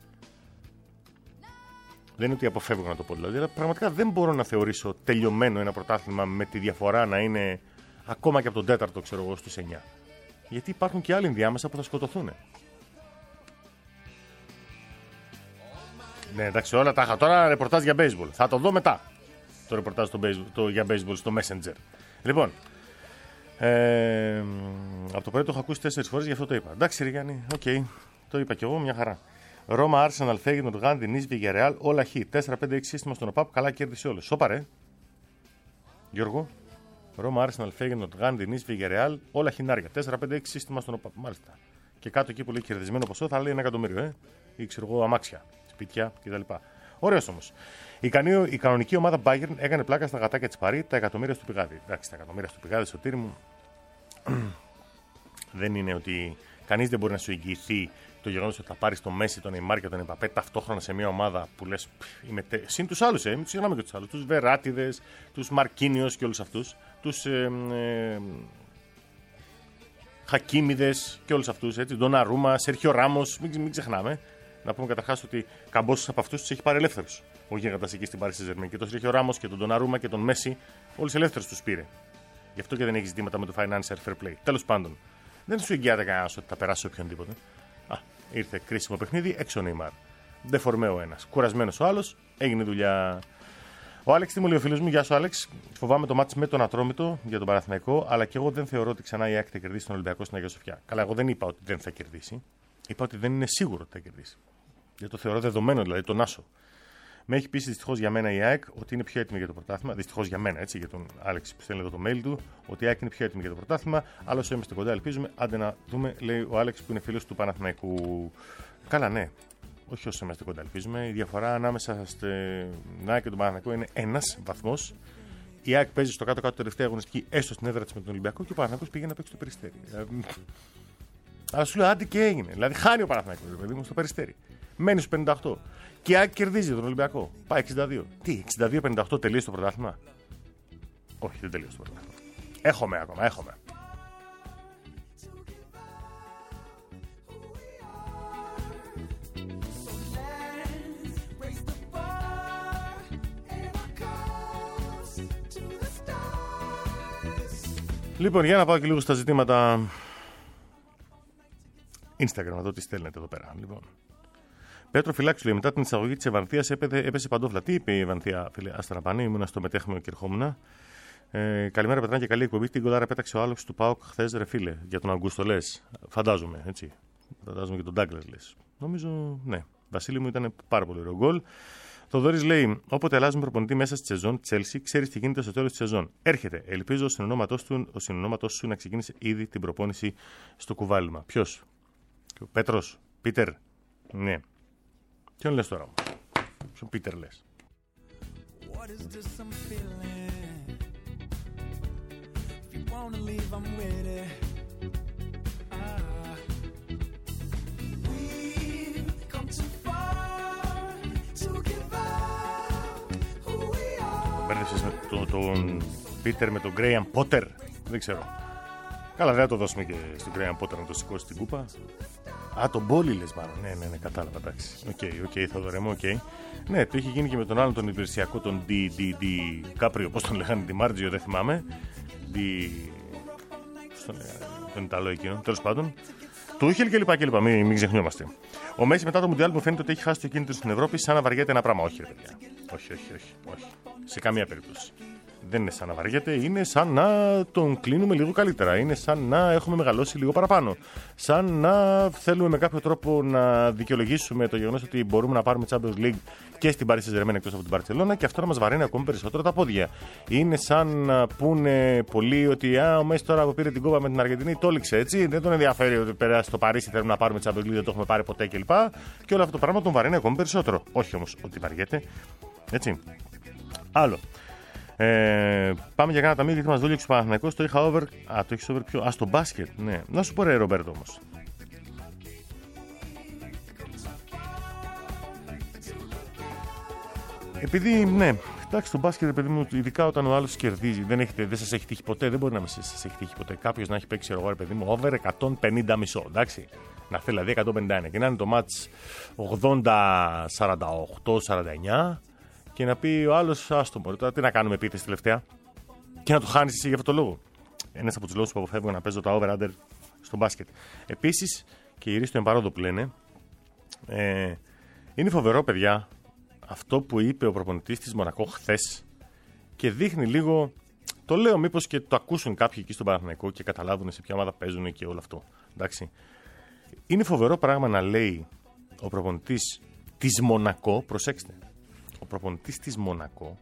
Δεν είναι ότι αποφεύγω να το πω, δηλαδή, αλλά πραγματικά δεν μπορώ να θεωρήσω τελειωμένο ένα πρωτάθλημα με τη διαφορά να είναι ακόμα και από τον τέταρτο, ξέρω εγώ, στους εννιά. Γιατί υπάρχουν και άλλοι ενδιάμεσα που θα σκοτωθούν. Ναι, εντάξει, όλα τα είχα. Τώρα ρεπορτάζ για baseball. Θα το δω μετά. Το ρεπορτάζ το baseball, το, για baseball στο Messenger. Λοιπόν, ε, από το πρωί το έχω ακούσει τέσσερις φορές, γι' αυτό το είπα. Εντάξει, ρε Γιάννη, οκ, okay, το είπα κι εγώ, μια χαρά. Ρώμα, Arsenal, Feyenoord, Γάντι, Νις, Villarreal, όλα χ. τέσσερα πέντε έξι σύστημα στον ΟΠΑΠ, καλά κέρδισε όλες. Σώπα, ρε. Γιώργο. Ρώμα, Arsenal, Feyenoord, Γάντι, Νις, Villarreal, όλα χινάρια. τέσσερα πέντε έξι σύστημα στον ΟΠΑΠ, μάλιστα. Και κάτω εκεί που λέει κερδισμένο ποσό θα λέει ένα εκατομμύριο, ε. Ή ξέρω εγώ, αμάξια, σπίτια κτλ. Ωραίος όμως. Η, κανονική, η κανονική ομάδα Bayern έκανε πλάκα στα γατάκια της Παρί, τα εκατομμύρια στο πηγάδι. Εντάξει, τα εκατομμύρια στο πηγάδι, Σωτήρη μου, δεν είναι ότι κανείς δεν μπορεί να σου εγγυηθεί το γεγονός ότι θα πάρεις τον Μέση, τον Neymar και τον Εμπαπέ ταυτόχρονα σε μια ομάδα που λες. Τε... Συν τους άλλους, ε, μην τους συγγνώμη και τους άλλους. Τους Βεράτιδες, τους Μαρκίνιος και όλους αυτούς. Τους ε, ε, Χακίμιδες και όλους αυτούς. Έτσι, Ντοναρούμα, Σέρχιο Ράμος, μην, μην ξεχνάμε. Να πούμε καταρχάς ότι καμπόσους από αυτούς τους έχει πάρει ελεύθερους ο γίγαντας εκεί στην Πάρη Σεζερμένη. Και τον Σέρχιο Ράμος και τον Ντοναρούμα και τον Μέση, όλους ελεύθερους τους πήρε. Γι' αυτό και δεν έχει ζητήματα με το financial fair play. Τέλος πάντων, δεν σου εγγυάται κανένας ότι θα περάσει οποιονδήποτε. Α, ήρθε κρίσιμο παιχνίδι, έξω ο Neymar. Δεφορμέ ο ένας. Κουρασμένος ο άλλος, έγινε δουλειά. Ο Άλεξ, τι μου λέει ο φίλος μου, γεια σου Άλεξ. Φοβάμαι το μάτς με τον Ατρόμητο για τον Παναθηναϊκό, αλλά και εγώ δεν θεωρώ ότι ξανά η ΑΕΚ θα κερδίσει τον Ολυμπιακό στην Αγία Σοφιά. Καλά, εγώ δεν είπα ότι δεν θα κερδίσει. Είπα ότι δεν είναι σίγουρο ότι θα κερδίσει. Δεν το θεωρώ δεδομένο, δηλαδή τον Άσο. Με έχει πείσει δυστυχώς για μένα η ΑΕΚ ότι είναι πιο έτοιμη για το πρωτάθλημα. Δυστυχώς για μένα, έτσι, για τον Άλεξ που στέλνει εδώ το mail του, ότι η ΑΕΚ είναι πιο έτοιμη για το πρωτάθλημα. Αλλά όσο είμαστε κοντά, ελπίζουμε. Άντε να δούμε, λέει ο Άλεξ που είναι φίλος του Παναθηναϊκού. Καλά, ναι. Όχι όσο είμαστε κοντά, ελπίζουμε. Η διαφορά ανάμεσα στην ΑΕΚ και τον Παναθηναϊκό είναι ένας βαθμός. Η ΑΕΚ παίζει στο κάτω-κάτω τελευταία αγωνιστική, έστω στην έδρα της με τον Ολυμπιακό και ο Παναθηναϊκός πήγε να παίξει το Περιστέρι. Αλλά σου λέω, άντε και έγινε. Δηλαδή, χάνει ο Παναθηναϊκός, παιδί μου, στο Περιστέρι. Μένει στους πενήντα οκτώ. Και η ΑΕΚ κερδίζει τον Ολυμπιακό. Πάει εξήντα δύο. Τι, εξήντα δύο πενήντα οκτώ τελείωσε το πρωτάθλημα. Όχι, δεν τελείωσε το πρωτάθλημα. Έχουμε ακόμα, έχουμε. Λοιπόν, για να πάω και λίγο στα ζητήματα Instagram, να δω τι στέλνετε εδώ πέρα. Λοιπόν. Πέτρο, φυλάξου, λέει, μετά την εισαγωγή της Ευανθίας έπεσε παντόφλα. Τι είπε η Ευανθία, φίλε, άστα να πάνε, ήμουνα στο μετέχμιο και ερχόμουν. Ε, καλημέρα, Πετράν, και καλή εκπομπή. Την κολάρα πέταξε ο Άλοξ του ΠΑΟΚ χθες, ρε φίλε, για τον Αγκούστο, λες. Φαντάζομαι, έτσι. Φαντάζομαι και τον Ντάγκλας, λες. Νομίζω, ναι. Βασίλη μου, ήταν πάρα πολύ ωραίο γκολ. Θοδωρής λέει: όποτε αλλάζουν προπονητή μέσα στη σεζόν, Chelsea, ξέρεις τι γίνεται στο τέλος της σεζόν. Έρχεται. Ελπίζω ο συνονόματός του, ο συνονόματός σου να ξεκίνησε ήδη την προπόνηση στο κουβάλιμα. Ποιος? Ο Πέτρος, Πίτερ. Ναι. Ποιον λες τώρα? Ποιον Πίτερ λες? What is this I'm feeling? If you wanna leave, I'm ready. Ah. We've come too far to give up who we are. Μπέρδεψες με το, τον Πίτερ με τον Γκρέιαμ Πότερ. Δεν ξέρω. Καλά, δεν θα το δώσουμε και στον Γκρέιαμ Πότερ να το σηκώσει την κούπα. Α, τον Μπόλι λες μάλλον. Ναι, ναι, ναι, κατάλαβα, εντάξει. Οκ, okay, οκ, okay, Θοδωρέ μου, οκ. Okay. Ναι, το είχε γίνει και με τον άλλον τον υπηρεσιακό, τον Ντι Ντι Ντι Κάπριο, πώς τον λέγανε, Ντι Μάρτζιο, δεν θυμάμαι. Ντι. Πώς τον λέγανε, τον Ιταλό εκείνο, τέλος πάντων. Του Ούχελ και λοιπά και λοιπά, μην, μην ξεχνιόμαστε. Ο Μέση μετά το Μουντιάλ μου φαίνεται ότι έχει χάσει το κίνητρο στην Ευρώπη σαν να βαριέται ένα πράγμα. Όχι, ρε παιδιά. Όχι, όχι, όχι, όχι. Σε καμία περίπτωση. Δεν είναι σαν να βαριέται, είναι σαν να τον κλείνουμε λίγο καλύτερα. Είναι σαν να έχουμε μεγαλώσει λίγο παραπάνω. Σαν να θέλουμε με κάποιο τρόπο να δικαιολογήσουμε το γεγονός ότι μπορούμε να πάρουμε Champions League και στην Paris Saint-Germain εκτός από την Μπαρτσελόνα και αυτό να μας βαραίνει ακόμη περισσότερο τα πόδια. Είναι σαν να πούνε πολλοί ότι α, ο Μέση τώρα που πήρε την κόπα με την Αργεντινή το έλειξε έτσι. Δεν τον ενδιαφέρει ότι πέρα στο Παρίσι θέλουμε να πάρουμε Champions League, δεν το έχουμε πάρει ποτέ κλπ. Και όλο αυτό το πράγμα τον βαραίνει ακόμη περισσότερο. Όχι όμως ότι βαριέται. Έτσι. Άλλο. Ε, πάμε για κάνα ταμείο γιατί μας δούλεξε ο Παναθηναϊκός. Το είχα over. Α, το έχεις over πιο. Α, στο μπάσκετ. Ναι. Να σου πω ρε Ρομπέρτο όμως. Επειδή, ναι, εντάξει, το μπάσκετ, παιδί μου, ειδικά όταν ο άλλος κερδίζει, δεν, έχετε, δεν σας έχει τύχει ποτέ, δεν μπορεί να μην σας έχει τύχει ποτέ. Κάποιος να έχει παίξει, εγώ, ρε παιδί μου, over εκατόν πενήντα μισό, εντάξει. Να θέλει δηλαδή εκατόν πενήντα ένα και να είναι το μάτς ογδόντα σαράντα οκτώ σαράντα εννιά. Και να πει ο άλλος, άστο μωρέ, τώρα τι να κάνουμε επίθεση τελευταία. Και να το χάνεις εσύ για αυτό το λόγο. Ένας από τους λόγους που αποφεύγω να παίζω τα over-under στο μπάσκετ. Επίσης, και γυρίσει το εμπαρόδο που λένε, ε, είναι φοβερό, παιδιά, αυτό που είπε ο προπονητής της Μονακό χθες και δείχνει λίγο. Το λέω μήπως και το ακούσουν κάποιοι εκεί στον Παναθηναϊκό και καταλάβουν σε ποια ομάδα παίζουν και όλο αυτό. Εντάξει. Είναι φοβερό πράγμα να λέει ο προπονητής της Μονακό, προσέξτε. Ο προπονητής της Μονακό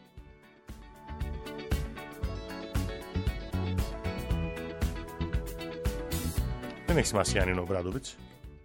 δεν έχει σημασία αν είναι ο Μπράντοβιτς.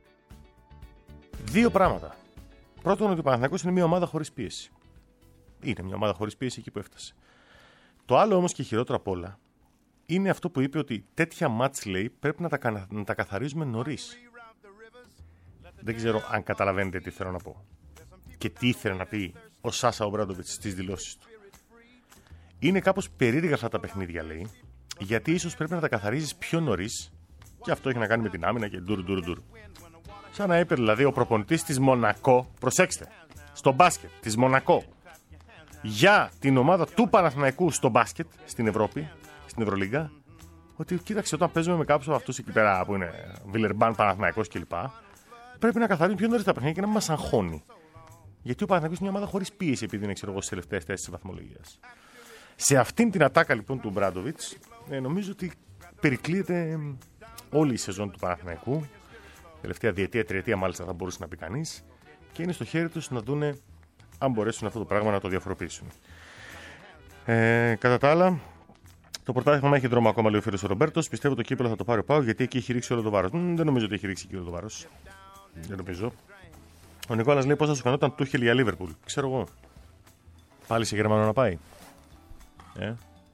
Δύο πράγματα. Πρώτον, ότι ο Παναθηναϊκός είναι μια ομάδα χωρίς πίεση. Είναι μια ομάδα χωρίς πίεση εκεί που έφτασε. Το άλλο όμως και χειρότερο απ' όλα είναι αυτό που είπε ότι τέτοια μάτς, λέει, πρέπει να τα, να τα καθαρίζουμε νωρίς. Δεν ξέρω αν καταλαβαίνετε τι θέλω να πω. Και τι ήθελε να πει ο Σάσα Ομπράντοβιτς στις δηλώσεις του. Είναι κάπως περίεργα αυτά τα παιχνίδια, λέει, γιατί ίσως πρέπει να τα καθαρίζεις πιο νωρίς και αυτό έχει να κάνει με την άμυνα και ντουρ ντουρ ντουρ. Σαν να είπε δηλαδή ο προπονητής της Μονακό, προσέξτε, στο μπάσκετ της Μονακό, για την ομάδα του Παναθηναϊκού στο μπάσκετ στην Ευρώπη, στην Ευρωλίγκα, ότι κοίταξε, όταν παίζουμε με κάποιους από αυτούς εκεί πέρα που είναι Βιλερμπάν, Παναθηναϊκός κλπ., πρέπει να καθαρίζουμε πιο νωρίς τα παιχνίδια και να μην μας αγχώνει. Γιατί ο Παναθηναϊκός είναι μια ομάδα χωρίς πίεση, επειδή είναι, ξέρω εγώ, στις τελευταίες θέσεις της βαθμολογίας. Σε αυτήν την ατάκα λοιπόν του Μπράντοβιτς, ε, νομίζω ότι περικλείεται όλη η σεζόν του Παναθηναϊκού. Τελευταία διετία, τριετία μάλιστα θα μπορούσε να πει κανείς. Και είναι στο χέρι τους να δούνε αν μπορέσουν αυτό το πράγμα να το διαφοροποιήσουν. Ε, κατά τα άλλα, το πρωτάθλημα έχει δρόμο ακόμα, λέει ο φίλος ο Ρομπέρτος. Πιστεύω το κύπελλο θα το πάρει ο ΠΑΟΚ γιατί εκεί έχει ρίξει όλο το βάρος. Μ, δεν νομίζω ότι έχει ρίξει εκεί όλο το βάρος. Δεν νομίζω. Ο Νικόλας λέει πώς θα σου φαινόταν Τούχελ για Λίβερπουλ. Ξέρω εγώ. Πάλι σε Γερμανό να πάει. Ε.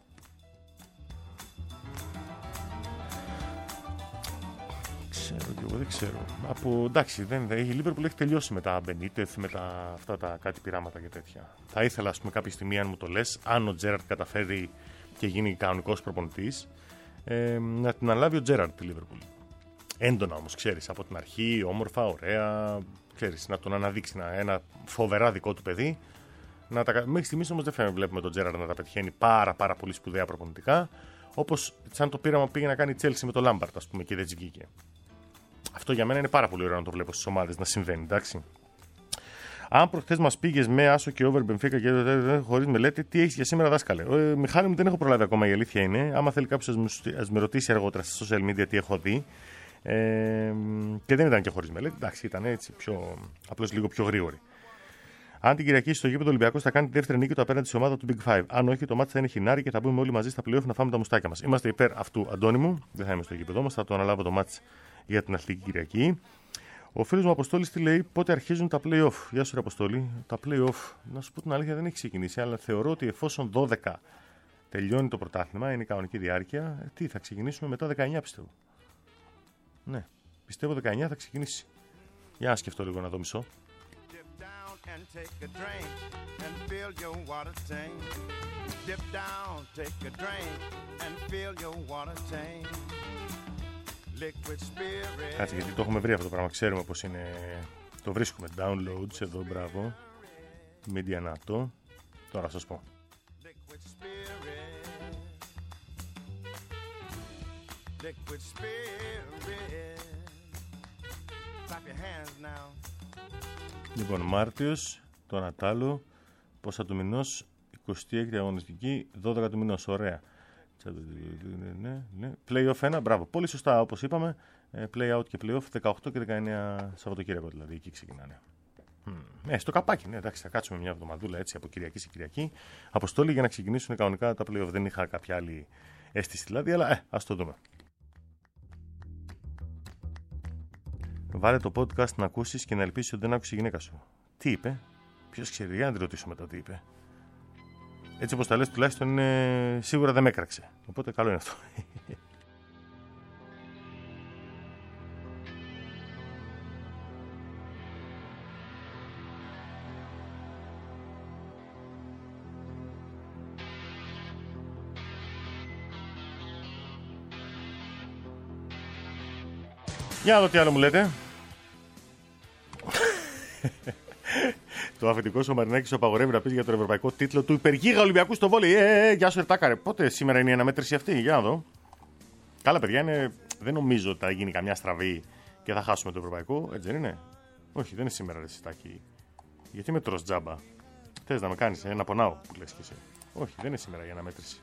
Ξέρω και εγώ, δεν ξέρω. Από, εντάξει, δεν, η Λίβερπουλ έχει τελειώσει με τα Μπενίτεθ, με τα, αυτά τα κάτι πειράματα και τέτοια. Θα ήθελα, ας πούμε, κάποια στιγμή, αν μου το λες, αν ο Τζέραρτ καταφέρει και γίνει κανονικός προπονητής, ε, να την αναλάβει ο Τζέραρτ τη Λίβερπουλ. Έντονα όμως, ξέρεις, από την αρχή, όμορφα, ωραία, ξέρεις, να τον αναδείξει ένα, ένα φοβερά δικό του παιδί. Να τα... Μέχρι στιγμής όμως δεν φαίνεται, βλέπουμε τον Τζέραρντ να τα πετυχαίνει πάρα, πάρα πολύ σπουδαία προπονητικά. Όπως σαν το πείραμα πήγε να κάνει η Chelsea με το Λάμπαρτ, ας πούμε, και δεν βγήκε. Αυτό για μένα είναι πάρα πολύ ωραίο να το βλέπω στις ομάδες να συμβαίνει, εντάξει. Αν προχθές μας πήγες με άσο και over Μπενφίκα και χωρίς μελέτη, τι έχεις για σήμερα, δάσκαλε. Ε, Μιχάλη μου, δεν έχω προλάβει ακόμα, η αλήθεια είναι. Άμα θέλει κάποιος ας με ρωτήσει αργότερα στα social media τι έχω δει. Ε, και δεν ήταν και χωρίς μελέτη. Εντάξει, ήταν έτσι, πιο, απλώς λίγο πιο γρήγορη. Αν την Κυριακή στο γήπεδο Ολυμπιακός θα κάνει τη δεύτερη νίκη του απέναντι στη ομάδα του Big Five. Αν όχι, το μάτι θα είναι χινάρι και θα μπούμε όλοι μαζί στα playoff να φάμε τα μουστάκια μας. Είμαστε υπέρ αυτού, Αντώνη μου. Δεν θα είμαι στο γήπεδο μας, θα το αναλάβω το μάτι για την Αθλητική Κυριακή. Ο φίλος μου Αποστόλης τι λέει, πότε αρχίζουν τα playoff. Γεια σου, ρε Αποστόλη. Τα playoff, να σου πω την αλήθεια, δεν έχει ξεκινήσει, αλλά θεωρώ ότι εφόσον δώδεκα τελειώνει το πρωτάθλημα, είναι η κανονική διάρκεια, τι θα ξεκινήσουμε μετά δεκαεννιά πιστεύω. Ναι, πιστεύω δεκαεννιά θα ξεκινήσει. Για να σκεφτώ λίγο να δω μισό. Κάτσε, γιατί το έχουμε βρει αυτό το πράγμα. Ξέρουμε πως είναι. Το βρίσκουμε. Downloads εδώ, μπράβο. Medianato. Τώρα σας πω. Λοιπόν, Μάρτιος, το Ανατάλο, πόσα του μηνός, εικοστή έκτη αγωνιστική, δώδεκα του μηνός, ωραία. Ναι, ναι. Play-off ένα, μπράβο. Πολύ σωστά, όπως είπαμε. Play-out και play-off, δεκαοκτώ και δεκαεννέα Σαββατοκύριακο, δηλαδή εκεί ξεκινάνε. Ε, στο καπάκι, ναι, εντάξει, θα κάτσουμε μια εβδομαδούλα έτσι από Κυριακή σε Κυριακή. Αποστόλη για να ξεκινήσουν κανονικά τα play-off. Δεν είχα κάποια άλλη αίσθηση δηλαδή, αλλά ε, ας το δούμε. Βάλε το podcast να ακούσεις και να ελπίσεις ότι δεν άκουσε η γυναίκα σου. Τι είπε, ποιος ξέρει, για να τη ρωτήσω μετά τι είπε. Έτσι όπως τα λες, τουλάχιστον είναι... σίγουρα δεν με έκραξε. Οπότε καλό είναι αυτό. Για να δω τι άλλο μου λέτε. Το αφεντικό σου ο Μαρινάκης σου απαγορεύει να πει για τον ευρωπαϊκό τίτλο του υπεργίγα Ολυμπιακού στο βόλεϊ. Ε, ε, γεια σου, Ερτάκαρε. Πότε σήμερα είναι η αναμέτρηση αυτή, για να δω. Καλά, παιδιά, είναι... δεν νομίζω ότι θα γίνει καμιά στραβή και θα χάσουμε το ευρωπαϊκό. Έτσι δεν είναι. Όχι, δεν είναι σήμερα, ρε Σιτάκη. Γιατί με τρως τζάμπα. Θες να με κάνεις, ε, να πονάω που λες και εσύ. Όχι, δεν είναι σήμερα η αναμέτρηση.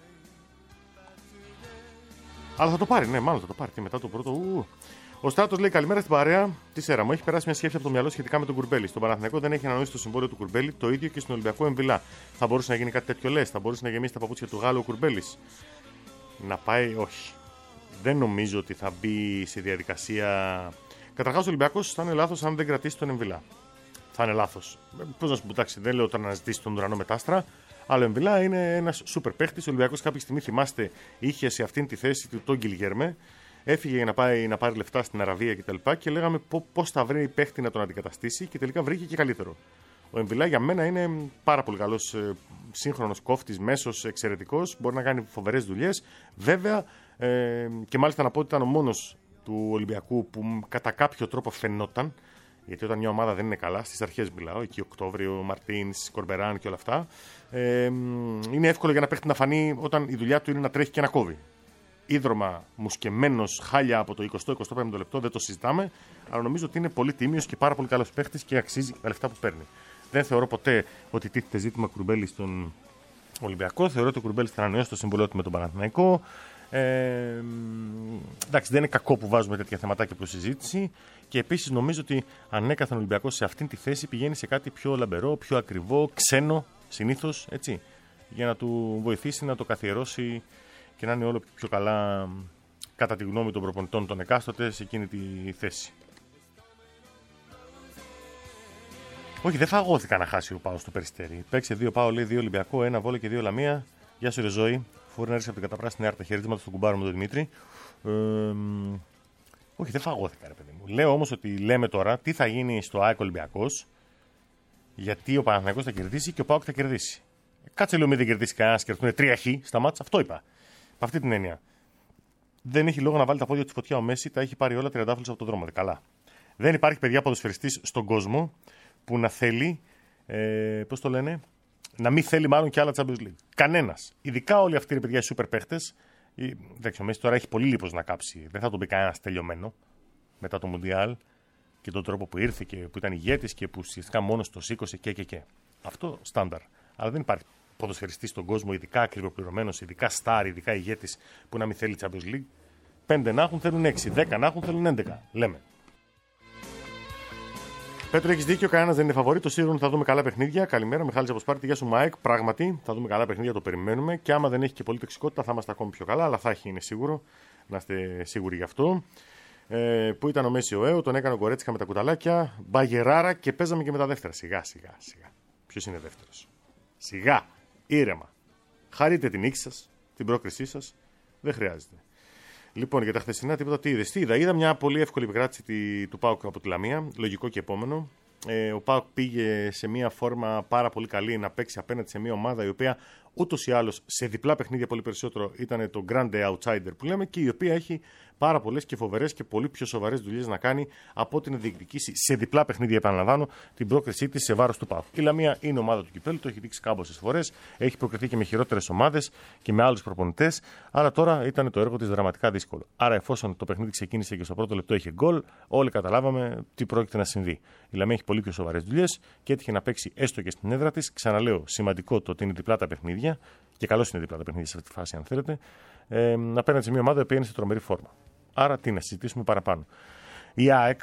Αλλά θα το πάρει, ναι, μάλλον θα το πάρει. Και μετά το πρώτο. Ου. Ο Στράτος λέει καλημέρα στην παρέα. Τι σέρα μου, έχει περάσει μια σκέψη από το μυαλό σχετικά με τον Κουρμπέλη. Στον Παναθηναϊκό δεν έχει ανανοήσει το συμβόλαιο του Κουρμπέλη, το ίδιο και στον Ολυμπιακό Εμβιλά. Θα μπορούσε να γίνει κάτι τέτοιο, λες, θα μπορούσε να γεμίσει τα παπούτσια του Γάλλου ο Κουρμπέλης. Να πάει, όχι. Δεν νομίζω ότι θα μπει σε διαδικασία. Καταρχάς ο Ολυμπιακός θα είναι λάθος αν δεν κρατήσει τον Εμβιλά. Θα είναι λάθος. Πώς να σου πω, εντάξει, δεν λέω τώρα να ζητήσει τον ουρανό μετάστρα. Αλλά ο Εμβιλά είναι ένας σούπερ παίχτης. Ο Ολυμπιακός κάποια στιγμή, θυμάστε, είχε σε αυτήν τη θέση του τον Γκιλγέρμε. Έφυγε για να, πάει, να πάρει λεφτά στην Αραβία κτλ. Και, και λέγαμε πώς θα βρει παίχτη να τον αντικαταστήσει και τελικά βρήκε και καλύτερο. Ο Εμβιλά για μένα είναι πάρα πολύ καλός σύγχρονος κόφτης, μέσος, εξαιρετικός. Μπορεί να κάνει φοβερές δουλειές. Βέβαια, ε, και μάλιστα να πω ότι ήταν ο μόνος του Ολυμπιακού που κατά κάποιο τρόπο φαινόταν. Γιατί όταν μια ομάδα δεν είναι καλά, στις αρχές μιλάω, εκεί Οκτώβριο, Μαρτίνς, Κορμπεράν και όλα αυτά, ε, είναι εύκολο για ένα παίχτη να φανεί όταν η δουλειά του είναι να τρέχει και να κόβει. Ίδρωμα, μουσκεμένος, χάλια από το εικοστό με εικοστό πέμπτο λεπτό, δεν το συζητάμε, αλλά νομίζω ότι είναι πολύ τίμιος και πάρα πολύ καλός παίχτης και αξίζει τα λεφτά που παίρνει. Δεν θεωρώ ποτέ ότι τίθεται ζήτημα Κουρμπέλη στον Ολυμπιακό. Θεωρώ ότι ο Κουρμπέλης θα ανανεώσει το συμβολό του με τον Παναθηναϊκό. Ε, εντάξει, δεν είναι κακό που βάζουμε τέτοια θεματάκια προς συζήτηση. Και επίσης νομίζω ότι ανέκαθεν ο Ολυμπιακός σε αυτήν τη θέση πηγαίνει σε κάτι πιο λαμπερό, πιο ακριβό, ξένο συνήθως, έτσι, για να του βοηθήσει να το καθιερώσει και να είναι όλο πιο καλά, κατά τη γνώμη των προπονητών των εκάστοτε, σε εκείνη τη θέση. Όχι, δεν φαγώθηκα να χάσει ο Πάο στο Περιστέρι. Παίξε δύο Πάο, λέει, δύο Ολυμπιακό, ένα Βόλο και δύο Λαμία. Γεια σου, ρε Ζωή. Φορεί να ρίξει από την καταπράσινη άρτα χαιρετήματα στον κουμπάρο μου τον Δημήτρη. Ε, όχι, δεν φαγώθηκα, ρε παιδί μου. Λέω όμως ότι λέμε τώρα τι θα γίνει στο ΑΕΚ Ολυμπιακός, γιατί ο Παναθηναϊκός θα κερδίσει και ο ΠΑΟΚ θα κερδίσει. Κάτσε λίγο, μην δεν κερδίσει κανένα και έρθουν τρία χ στα μάτσα. Αυτό είπα. Με αυτή την έννοια. Δεν έχει λόγο να βάλει τα πόδια του στη φωτιά ο Μέση, τα έχει πάρει όλα τριαντάφυλλους από τον δρόμο. Καλά. Δεν υπάρχει, παιδιά, ποδοσφαιριστής στον κόσμο που να θέλει, ε, πώς το λένε, να μην θέλει μάλλον και άλλα Champions League. Κανένας. Ειδικά όλοι αυτοί οι παιδιά οι σούπερ παίχτες. Εντάξει, ο Μέση τώρα έχει πολύ λίπος να κάψει. Δεν θα τον πει κανένας τελειωμένο μετά το Μουντιάλ και τον τρόπο που ήρθε και που ήταν ηγέτης και που ουσιαστικά μόνος το σήκωσε και και και. Αυτό στάνταρ. Αλλά δεν υπάρχει ποδοσφαιριστής στον κόσμο, ειδικά ακριβοπληρωμένος, ειδικά στάρ, ειδικά ηγέτης, που να μην θέλει Champions League. πέντε να έχουν θέλουν έξι, δέκα να έχουν θέλουν έντεκα. Λέμε. Πέτρο, έχεις δίκιο, κανένας δεν είναι φαβορί. Το σίγουρο θα δούμε καλά παιχνίδια. Καλημέρα, Μιχάλης από Σπάρτη. Γεια σου, Μάικ. Πράγματι, θα δούμε καλά παιχνίδια, το περιμένουμε. Και άμα δεν έχει και πολύ τοξικότητα, θα είμαστε ακόμη πιο καλά. Αλλά θα έχει, είναι σίγουρο. Να είστε σίγουροι γι' αυτό. Ε, που ήταν ο Μέση ο Έο, τον έκανε ο Γκορέτσικα με τα κουταλάκια. Μπαγεράρα και παίζαμε και με τα δεύτερα. Σιγά, σιγά, σιγά. Ποιος είναι δεύτερος? Σιγά, ήρεμα. Χαρείτε την νίκη σας, την πρόκρισή σας. Δεν χρειάζεται. Λοιπόν, για τα χθεσινά τίποτα, τι είδες? Τι είδα? Είδα μια πολύ εύκολη επικράτηση του ΠΑΟΚ από τη Λαμία. Λογικό και επόμενο. Ε, ο ΠΑΟΚ πήγε σε μια φόρμα πάρα πολύ καλή να παίξει απέναντι σε μια ομάδα η οποία ούτως ή άλλως σε διπλά παιχνίδια πολύ περισσότερο ήταν το grande outsider που λέμε και η οποία έχει πάρα πολλές και φοβερές και πολύ πιο σοβαρές δουλειές να κάνει από ότι να διεκδικήσει σε διπλά παιχνίδια, επαναλαμβάνω, την πρόκρισή της σε βάρος του ΠΑΟΚ. Η Λαμία είναι ομάδα του κυπέλου, το έχει δείξει κάμποσες φορές, έχει προκριθεί και με χειρότερες ομάδες και με άλλους προπονητές, αλλά τώρα ήταν το έργο της δραματικά δύσκολο. Άρα, εφόσον το παιχνίδι ξεκίνησε και στο πρώτο λεπτό είχε γκολ, όλοι καταλάβαμε τι πρόκειται να συμβεί. Η Λαμία έχει πολύ πιο σοβαρές δουλειές και έτυχε να παίξει έστω και στην έδρα της. Ξαναλέω, σημαντικό το ότι είναι διπλά τα παιχνίδια, και καλώς είναι διπλά τα παιχνίδια σε αυτή τη φάση, αν θέλετε, ε, απέναντι σε μια ομάδα που είναι σε τρομερή φόρμα. Άρα τι να συζητήσουμε παραπάνω. Η ΑΕΚ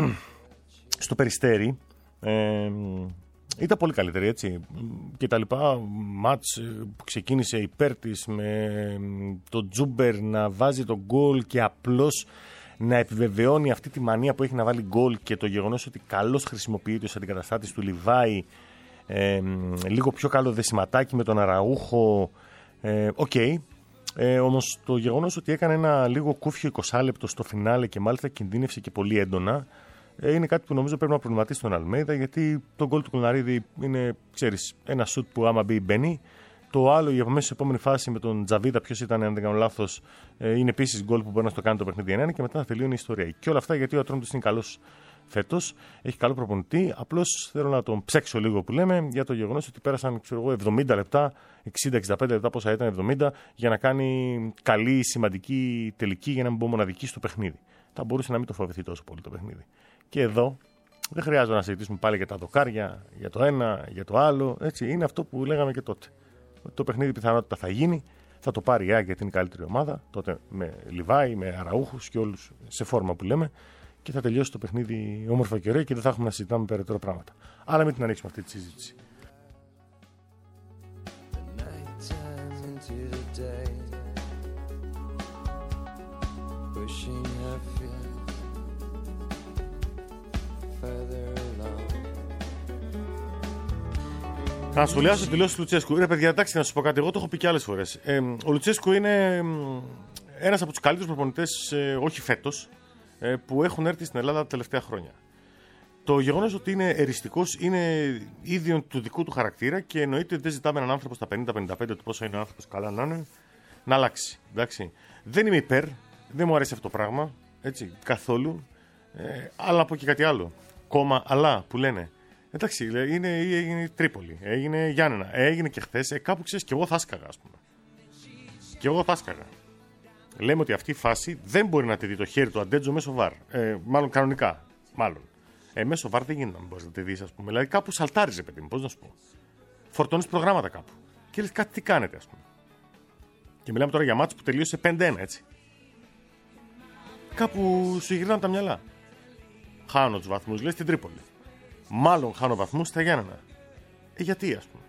στο Περιστέρι ε, ήταν πολύ καλύτερη, έτσι. Και τα λοιπά μάτς που ξεκίνησε υπέρ της με τον Τζούμπερ να βάζει τον γκολ και απλώς να επιβεβαιώνει αυτή τη μανία που έχει να βάλει γκολ και το γεγονός ότι καλώς χρησιμοποιείται ως αντικαταστάτης του Λιβάη. Ε, λίγο πιο καλό δεσιματάκι με τον Αραούχο. Οκ. Ε, okay. Ε, όμως το γεγονός ότι έκανε ένα λίγο κούφιο είκοσι λεπτό στο φινάλε και μάλιστα κινδύνευσε και πολύ έντονα, ε, είναι κάτι που νομίζω πρέπει να προβληματίσει τον Αλμέιδα, γιατί το γκολ του Κουλναρίδη είναι, ξέρεις, ένα σουτ που άμα μπει μπαίνει. Το άλλο, η αμέσως επόμενη φάση με τον Τζαβίδα, ποιος ήταν, αν δεν κάνω λάθος, ε, είναι επίσης γκολ που μπορεί να το κάνει το παιχνίδι ένα και μετά θα τελειώνει η ιστορία. Και όλα αυτά γιατί ο Ατρόμητος είναι καλός φέτος, έχει καλό προπονητή. Απλώς θέλω να τον ψέξω λίγο που λέμε για το γεγονός ότι πέρασαν, ξέρω εγώ, εβδομήντα λεπτά, εξήντα εξήντα πέντε λεπτά, πόσα ήταν, εβδομήντα, για να κάνει καλή, σημαντική τελική, για να μην πω μοναδική στο παιχνίδι. Θα μπορούσε να μην το φοβηθεί τόσο πολύ το παιχνίδι. Και εδώ δεν χρειάζεται να συζητήσουμε πάλι για τα δοκάρια, για το ένα, για το άλλο. Έτσι, είναι αυτό που λέγαμε και τότε. Το παιχνίδι πιθανότητα θα γίνει, θα το πάρει η ΑΕΚ γιατί είναι η καλύτερη ομάδα, τότε με Λιβάη, με Αραούχους και όλους σε φόρμα που λέμε, και θα τελειώσει το παιχνίδι όμορφα και ωραία και δεν θα έχουμε να συζητάμε περαιτέρω πράγματα. Αλλά μην την ανοίξουμε αυτή τη συζήτηση. Να σχολιάσω τη δηλώση του Λουτσέσκου. Ρε παιδιά, εντάξει, να σου πω κάτι. Εγώ το έχω πει και άλλες φορές. Ε, ο Λουτσέσκου είναι ένας από τους καλύτερους προπονητές, ε, όχι φέτος, ε, που έχουν έρθει στην Ελλάδα τα τελευταία χρόνια. Το γεγονός ότι είναι εριστικός είναι ίδιο του δικού του χαρακτήρα και εννοείται δεν ζητάμε έναν άνθρωπο στα πενήντα πενήντα πέντε του πόσο είναι ο άνθρωπος, καλά να είναι, να αλλάξει. Εντάξει. Δεν είμαι υπέρ, δεν μου αρέσει αυτό το πράγμα, έτσι, καθόλου. Ε, αλλά να πω και κάτι άλλο. Κόμμα, αλλά που λένε. Εντάξει, είναι, έγινε Τρίπολη, έγινε Γιάννενα, έγινε και χθες, ε, κάπου ξέρεις, και εγώ θα σκαγα, ας πούμε. Και εγώ θα σκαγα. Λέμε ότι αυτή η φάση δεν μπορεί να τη δει το χέρι του Αντέτζο μέσω βαρ. Ε, μάλλον κανονικά. Μάλλον. Ε, μέσω βαρ δεν γίνεται να μπορεί να τη δει, ας πούμε. Δηλαδή κάπου σαλτάριζε, παιδί μου, πώς να σου πω. Φορτώνεις προγράμματα κάπου. Και λες κάτι τι κάνετε, ας πούμε. Και μιλάμε τώρα για μάτς που τελείωσε πέντε ένα, έτσι. Κάπου σου γυρνάνε τα μυαλά. Χάνω τους βαθμούς, λες, στην Τρίπολη. Μάλλον χάνω βαθμούς στα Γιάννενα. Ε, γιατί, ας πούμε.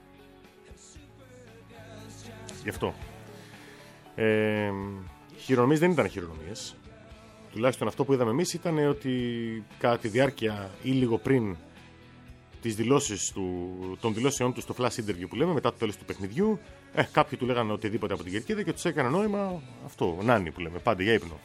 Γι' αυτό. Ε, χειρονομίες δεν ήταν χειρονομίες. Τουλάχιστον αυτό που είδαμε εμείς ήταν ότι κατά τη διάρκεια ή λίγο πριν τις δηλώσεις του, των δηλώσεών του στο flash interview που λέμε, μετά το τέλος του παιχνιδιού, ε, κάποιοι του λέγανε οτιδήποτε από την κερκίδα και τους έκανε νόημα αυτό, νάνι που λέμε, πάντα για ύπνο.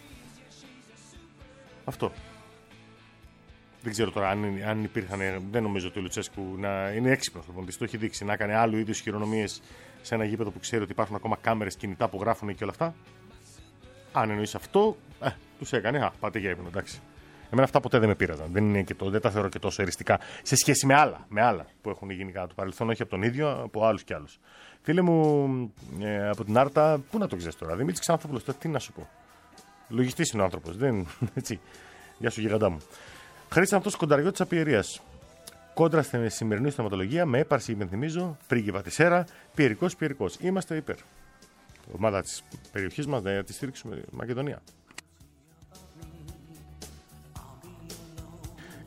Αυτό. Δεν ξέρω τώρα αν, αν υπήρχαν, δεν νομίζω ότι ο Λουτσέσκου να είναι έξυπνος προπονητής, το έχει δείξει, να έκανε άλλου είδους χειρονομίες σε ένα γήπεδο που ξέρει ότι υπάρχουν ακόμα κάμερες, κινητά που γράφουν και όλα αυτά. Αν εννοείς αυτό, ε, τους έκανε, α, πάτε για ύπνο, εντάξει. Εμένα αυτά ποτέ δεν με πείραζαν. Δεν, είναι και το, δεν τα θεωρώ και τόσο εριστικά σε σχέση με άλλα, με άλλα που έχουν γίνει κατά το παρελθόν, όχι από τον ίδιο, από άλλους κι άλλους. Φίλε μου, ε, από την Άρτα, πού να το ξέρεις τώρα, Δημήτρης Ξανθόπουλος, τι να σου πω. Λογιστής είναι ο άνθρωπος, δεν, έτσι. Γεια σου, γιγαντά μου. Χρήσαμε αυτό το σκονταριό της απειερίας. Κόντρα στην σημερινή στοματολογία, με έπαρση, υπενθυμίζω, φρίγγιβα της έρα, πιερικός, πιερικός. Είμαστε υπέρ. Η ομάδα της περιοχής μας να τη στήριξουμε, Μακεδονία.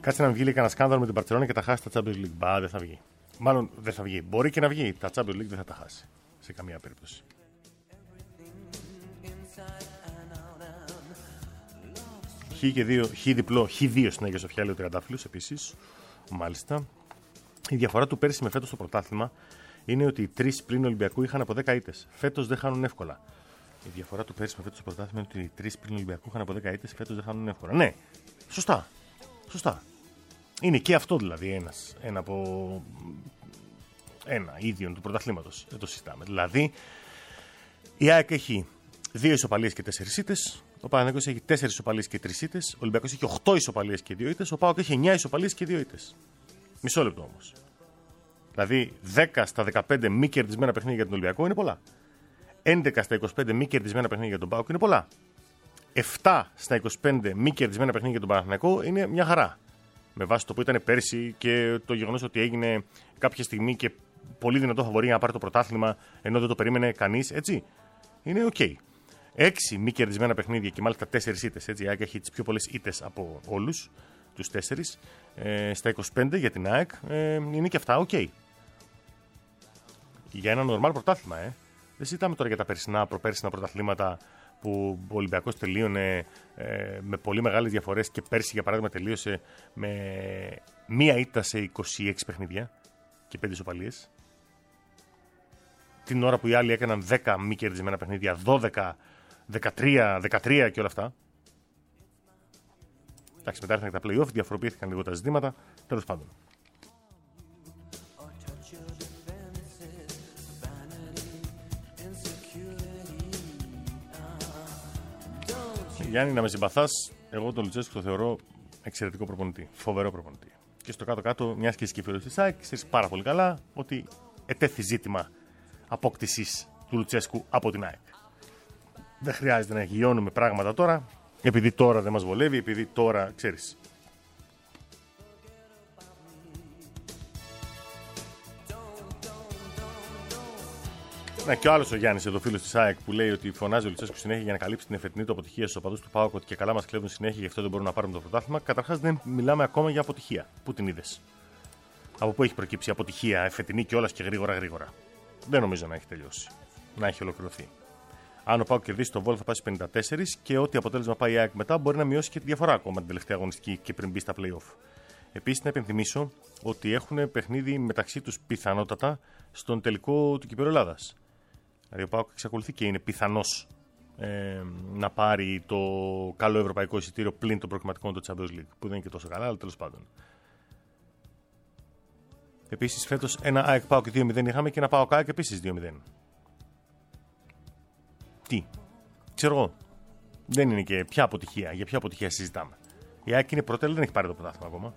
Κάτσε να βγει κανένα σκάνδαλο με την Μπαρτσελόνα και τα χάσει τα Champions League. Μπα, δεν θα βγει. Μάλλον δεν θα βγει. Μπορεί και να βγει. Τα Champions League δεν θα τα χάσει. Σε καμία περίπτωση. Χ και δύο, χ διπλό, χ δύο στην Αγία Σοφιά, λέει ο Τριαντάφυλλος επίσης. Μάλιστα. Η διαφορά του πέρσι με φέτος στο πρωτάθλημα είναι ότι οι τρεις πλην Ολυμπιακού είχαν από δέκα ήττες. Φέτος δεν χάνουν εύκολα. Η διαφορά του πέρσι με φέτος στο πρωτάθλημα είναι ότι οι τρεις πλην Ολυμπιακού είχαν από δέκα ήττες. Φέτος δεν χάνουν εύκολα. Ναι, σωστά. Σωστά. Είναι και αυτό δηλαδή ένας, ένα από ένα ίδιον του πρωταθλήματος. Δεν το συζητάμε. Δηλαδή η ΑΕΚ έχει δύο ισοπαλίες και τέσσερις ήττες. Ο Παναθηναϊκός έχει τέσσερις ισοπαλίες και τρεις ήττες. Ο Ολυμπιακός έχει οκτώ ισοπαλίες και δύο ήττες. Ο ΠΑΟΚ έχει εννιά ισοπαλίες και δύο ήττες. Μισό λεπτό όμως. Δηλαδή δέκα στα δεκαπέντε μη κερδισμένα παιχνίδια για τον Ολυμπιακό είναι πολλά. έντεκα στα είκοσι πέντε μη κερδισμένα παιχνίδια για τον ΠΑΟΚ είναι πολλά. επτά στα είκοσι πέντε μη κερδισμένα παιχνίδια για τον Παναθηναϊκό είναι μια χαρά. Με βάση το που ήταν πέρσι και το γεγονός ότι έγινε κάποια στιγμή και πολύ δυνατό φαβορί να πάρει το πρωτάθλημα ενώ δεν το περίμενε κανείς, έτσι. Είναι οκ. Okay. Έξι μη κερδισμένα παιχνίδια και μάλιστα τέσσερις ήττες. Η ΑΕΚ έχει τις πιο πολλές ήττες από όλους τους τέσσερις. Ε, στα είκοσι πέντε για την ΑΕΚ ε, είναι και αυτά οκ. Okay. Για ένα νορμάλ πρωτάθλημα, ε. Δεν συζητάμε τώρα για τα περσινά, προπέρσινα πρωταθλήματα που ο Ολυμπιακός τελείωνε ε, με πολύ μεγάλες διαφορές και πέρσι για παράδειγμα τελείωσε με μία ήττα σε είκοσι έξι παιχνίδια και πέντε ισοπαλίες. Την ώρα που οι άλλοι έκαναν δέκα μη κερδισμένα παιχνίδια, δώδεκα, δεκατρία, δεκατρία και όλα αυτά. Εντάξει, μετά ήρθαν και τα play-off, διαφοροποιήθηκαν λίγο τα ζητήματα. Τέλος πάντων. Γιάννη, να με συμπαθάς, εγώ τον Λουτσέσκου το θεωρώ εξαιρετικό προπονητή. Φοβερό προπονητή. Και στο κάτω-κάτω, μια και σκεφτεί τη ΣΑΕΚ, ξέρει πάρα πολύ καλά ότι ετέθη ζήτημα απόκτησης του Λουτσέσκου από την ΑΕΚ. Δεν χρειάζεται να εγγυώνουμε πράγματα τώρα, επειδή τώρα δεν μας βολεύει, επειδή τώρα ξέρεις. Ναι, και ο άλλος ο Γιάννης, εδώ φίλος της ΑΕΚ, που λέει ότι φωνάζει ο Λουτσέσκου συνέχεια για να καλύψει την εφετινή του αποτυχία στους οπαδούς του ΠΑΟΚ, ότι και καλά μας κλέβουν συνέχεια, γι' αυτό δεν μπορούμε να πάρουμε το πρωτάθλημα. Καταρχάς, δεν μιλάμε ακόμα για αποτυχία. Πού την είδες? Από πού έχει προκύψει αποτυχία, εφετινή κιόλας και γρήγορα γρήγορα? Δεν νομίζω να έχει τελειώσει. Να έχει ολοκληρωθεί. Αν ο ΠΑΟΚ κερδίσει το Βόλο θα πάει στους πενήντα τέσσερα και ό,τι αποτέλεσμα πάει η ΑΕΚ μετά μπορεί να μειώσει και τη διαφορά ακόμα την τελευταία αγωνιστική και πριν μπει στα play-off. Επίσης, να υπενθυμίσω ότι έχουν παιχνίδι μεταξύ τους πιθανότατα στον τελικό του Κυπέλλου Ελλάδας. Δηλαδή, ο ΠΑΟΚ εξακολουθεί και είναι πιθανός ε, να πάρει το καλό ευρωπαϊκό εισιτήριο πλην των προκριματικών του Champions League, που δεν είναι και τόσο καλά, αλλά τέλος πάντων. Επίσης, φέτος ένα ΑΕΚ ΠΑΟΚ δύο μηδέν είχαμε και ένα ΠΑΟΚ ΑΕΚ επίσης δύο μηδέν. Τι, ξέρω εγώ. Δεν είναι και ποια αποτυχία. Για ποια αποτυχία συζητάμε? Η ΑΕΚ είναι πρώτη, αλλά δεν έχει πάρει το πρωτάθλημα ακόμα.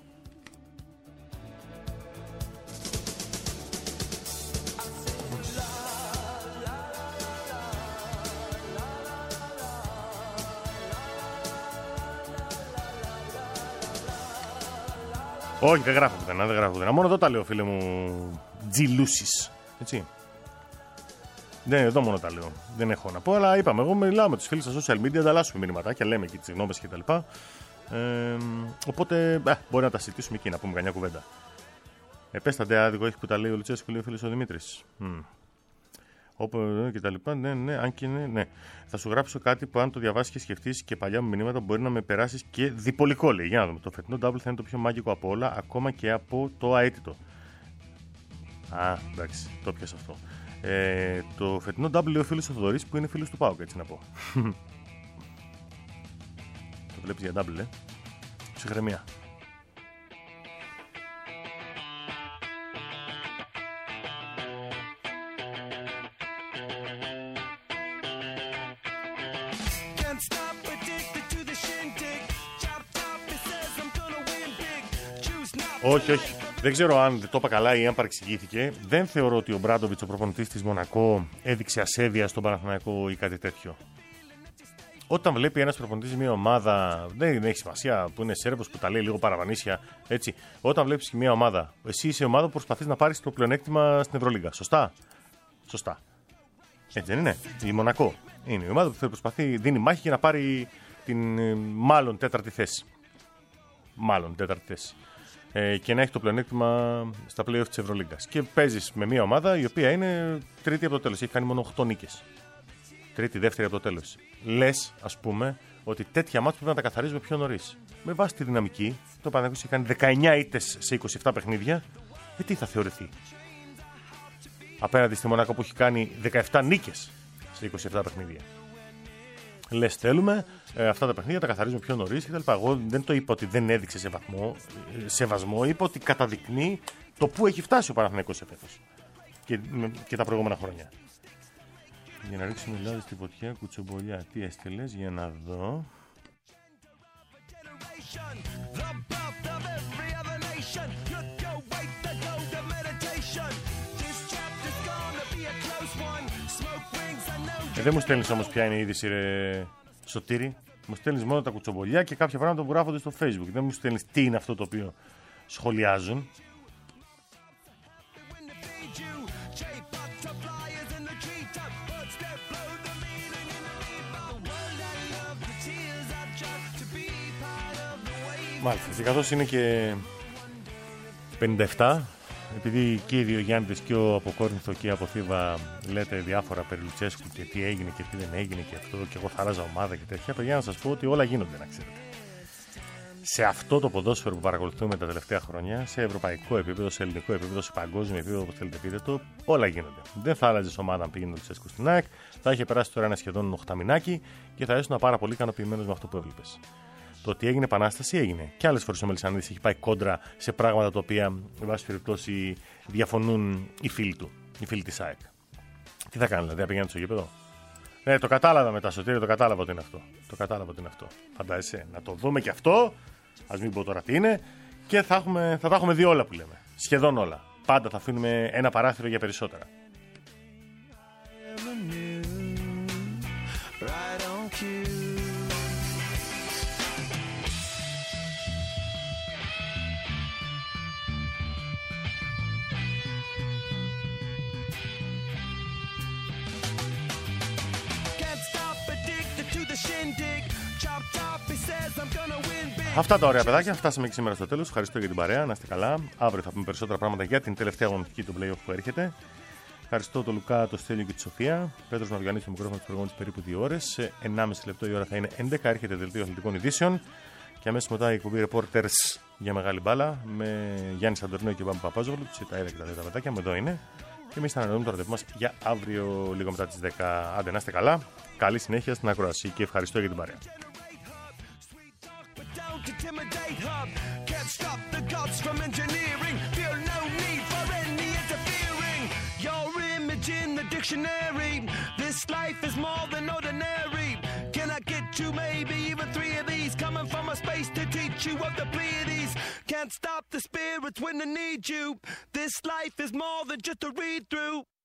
Όχι, δεν γράφω πουθενά, δεν γράφω πουθενά. Μόνο εδώ τα λέω, φίλε μου, Τζιλούσης. Έτσι. Ναι, εδώ μόνο τα λέω. Δεν έχω να πω, αλλά είπαμε, εγώ μιλάω με τους φίλους στα social media, ανταλλάσσουμε μηνύματάκια, λέμε και τις γνώμες κτλ. Ε, οπότε, ε, μπορεί να τα συζητήσουμε εκεί, να πούμε κανιά κουβέντα. Επέστατε άδικο έχει που τα λέει ο Λουτσέσκου, λέει ο φίλος ο Δημήτρης. Mm. Όπου και τα λοιπά, ναι, ναι, αν και ναι, ναι. Θα σου γράψω κάτι που αν το διαβάσεις και σκεφτείς και παλιά μου μηνύματα μπορεί να με περάσεις και διπολικό, λέει. Για να δούμε. Το φετινό double θα είναι το πιο μάγικο από όλα, ακόμα και από το αίτητο. Α, εντάξει, το πιάσα αυτό. Ε, το φετινό double λέει ο φίλος ο Θοδωρής που είναι φίλος του ΠΑΟΚ, έτσι να πω. Το βλέπεις για double, ε. Ψυχραιμία. Όχι, όχι. Δεν ξέρω αν το είπα καλά ή αν παρεξηγήθηκε. Δεν θεωρώ ότι ο Μπράντοβιτς, ο προπονητής της Μονακό, έδειξε ασέβεια στον Παναθηναϊκό ή κάτι τέτοιο. Όταν βλέπει ένας προπονητής μια ομάδα, δεν έχει σημασία που είναι Σέρβος, που τα λέει λίγο παραβανίσια, έτσι. Όταν βλέπεις μια ομάδα, εσύ είσαι ομάδα που προσπαθείς να πάρεις το πλεονέκτημα στην Ευρωλίγα. Σωστά. Σωστά. Έτσι δεν είναι? Η Μονακό είναι η ομάδα που προσπαθεί, δίνει μάχη για να πάρει την μάλλον τέταρτη θέση. μάλλον τέταρτη θέση. Ε, και να έχει το πλεονέκτημα στα play-off της Ευρωλίγκας. Και παίζεις με μια ομάδα η οποία είναι τρίτη από το τέλος. Έχει κάνει μόνο οκτώ νίκες. Τρίτη, δεύτερη από το τέλος. Λες, ας πούμε, ότι τέτοια μάτς πρέπει να τα καθαρίζουμε πιο νωρίς. Με βάση τη δυναμική, το Παναθηναϊκός έχει κάνει δεκαεννιά ήττες σε είκοσι επτά παιχνίδια. Ε, τι θα θεωρηθεί. Απέναντι στη Μονακό που έχει κάνει δεκαεπτά νίκες σε είκοσι επτά παιχνίδια. Λες, θέλουμε ε, αυτά τα παιχνίδια τα καθαρίζουμε πιο νωρίς κτλ. Εγώ δεν το είπα ότι δεν έδειξε σε βαθμό, σεβασμό, είπα ότι καταδεικνύει το που έχει φτάσει ο Παναθηναϊκός εφέτος και, και τα προηγούμενα χρόνια. Για να ρίξουμε λάδι στη φωτιά, κουτσομπολιά. Τι έστειλες, για να δω. Ε, δεν μου στέλνεις όμως ποια είναι η είδηση, ρε Σωτήρη. Μου στέλνεις μόνο τα κουτσομπολιά και κάποια πράγματα που γράφονται στο Facebook. Δεν μου στέλνεις τι είναι αυτό το οποίο σχολιάζουν. Μάλιστα, και καθώς είναι και πενήντα επτά, επειδή και οι δύο Γιάννητες και ο από Κόρινθο και από Θήβα λέτε διάφορα περί Λουτσέσκου και τι έγινε και τι δεν έγινε και αυτό και εγώ θα ράζα ομάδα και τέτοια, παιδιά, να σας πω ότι όλα γίνονται, να ξέρετε. Σε αυτό το ποδόσφαιρο που παρακολουθούμε τα τελευταία χρόνια, σε ευρωπαϊκό επίπεδο, σε ελληνικό επίπεδο, σε παγκόσμιο επίπεδο, όπως θέλετε πείτε το, όλα γίνονται. Δεν θα άλλαζε ομάδα αν πήγαινε ο Λουτσέσκου στην ΑΕΚ, θα είχε περάσει τώρα ένα σχεδόν οχταμινάκι και θα ήσουν πάρα πολύ ικανοποιημένος με αυτό που έβλεπες. Το ότι έγινε επανάσταση έγινε. Και άλλες φορές ο Μελισσανίδης έχει πάει κόντρα σε πράγματα τα οποία, εν πάση περιπτώσει, διαφωνούν οι φίλοι του, οι φίλοι της ΑΕΚ. Τι θα κάνει, δηλαδή, θα πηγαίνει στο γήπεδο. Ναι, το κατάλαβα μετά, Σωτήρη, το κατάλαβα ότι είναι αυτό. Το κατάλαβα ότι είναι αυτό. Φαντάζεσαι, να το δούμε και αυτό, ας μην πω τώρα τι είναι, και θα, έχουμε, θα τα έχουμε δει όλα που λέμε. Σχεδόν όλα. Πάντα θα αφήνουμε ένα παράθυρο για περισσότερα. Αυτά τα ωραία παιδάκια, φτάσαμε και σήμερα στο τέλος. Ευχαριστώ για την παρέα, να είστε καλά. Αύριο θα πούμε περισσότερα πράγματα για την τελευταία αγωνιστική του play-off που έρχεται. Ευχαριστώ τον Λουκά, τον Στέλιο και τη Σοφία. Πέτρος Μαυγανής στο μικρόφωνο της προηγούμενης περίπου δύο ώρες. Σε ενάμιση λεπτό η ώρα θα είναι έντεκα. Έρχεται δελτίο αθλητικών ειδήσεων. Και αμέσως μετά η εκπομπή Reporters για μεγάλη μπάλα με Γιάννη Σαντορνέο και Μπάμπη Παπάζογλου. Του Ιταίδα και τα δύο παιδάκια μου εδώ είναι. Και εμείς θα ανανεώνουμε το ραντεβού μας για αύριο λίγο μετά τις δέκα. Άντε να είστε καλά. Καλή συνέχεια στην ακρόαση και ευχαριστώ για την παρέα. Intimidate hub, can't stop the gods from engineering. Feel no need for any interfering. Your image in the dictionary. This life is more than ordinary. Can I get you maybe even three of these? Coming from a space to teach you of the Pleiades. Can't stop the spirits when they need you. This life is more than just a read through.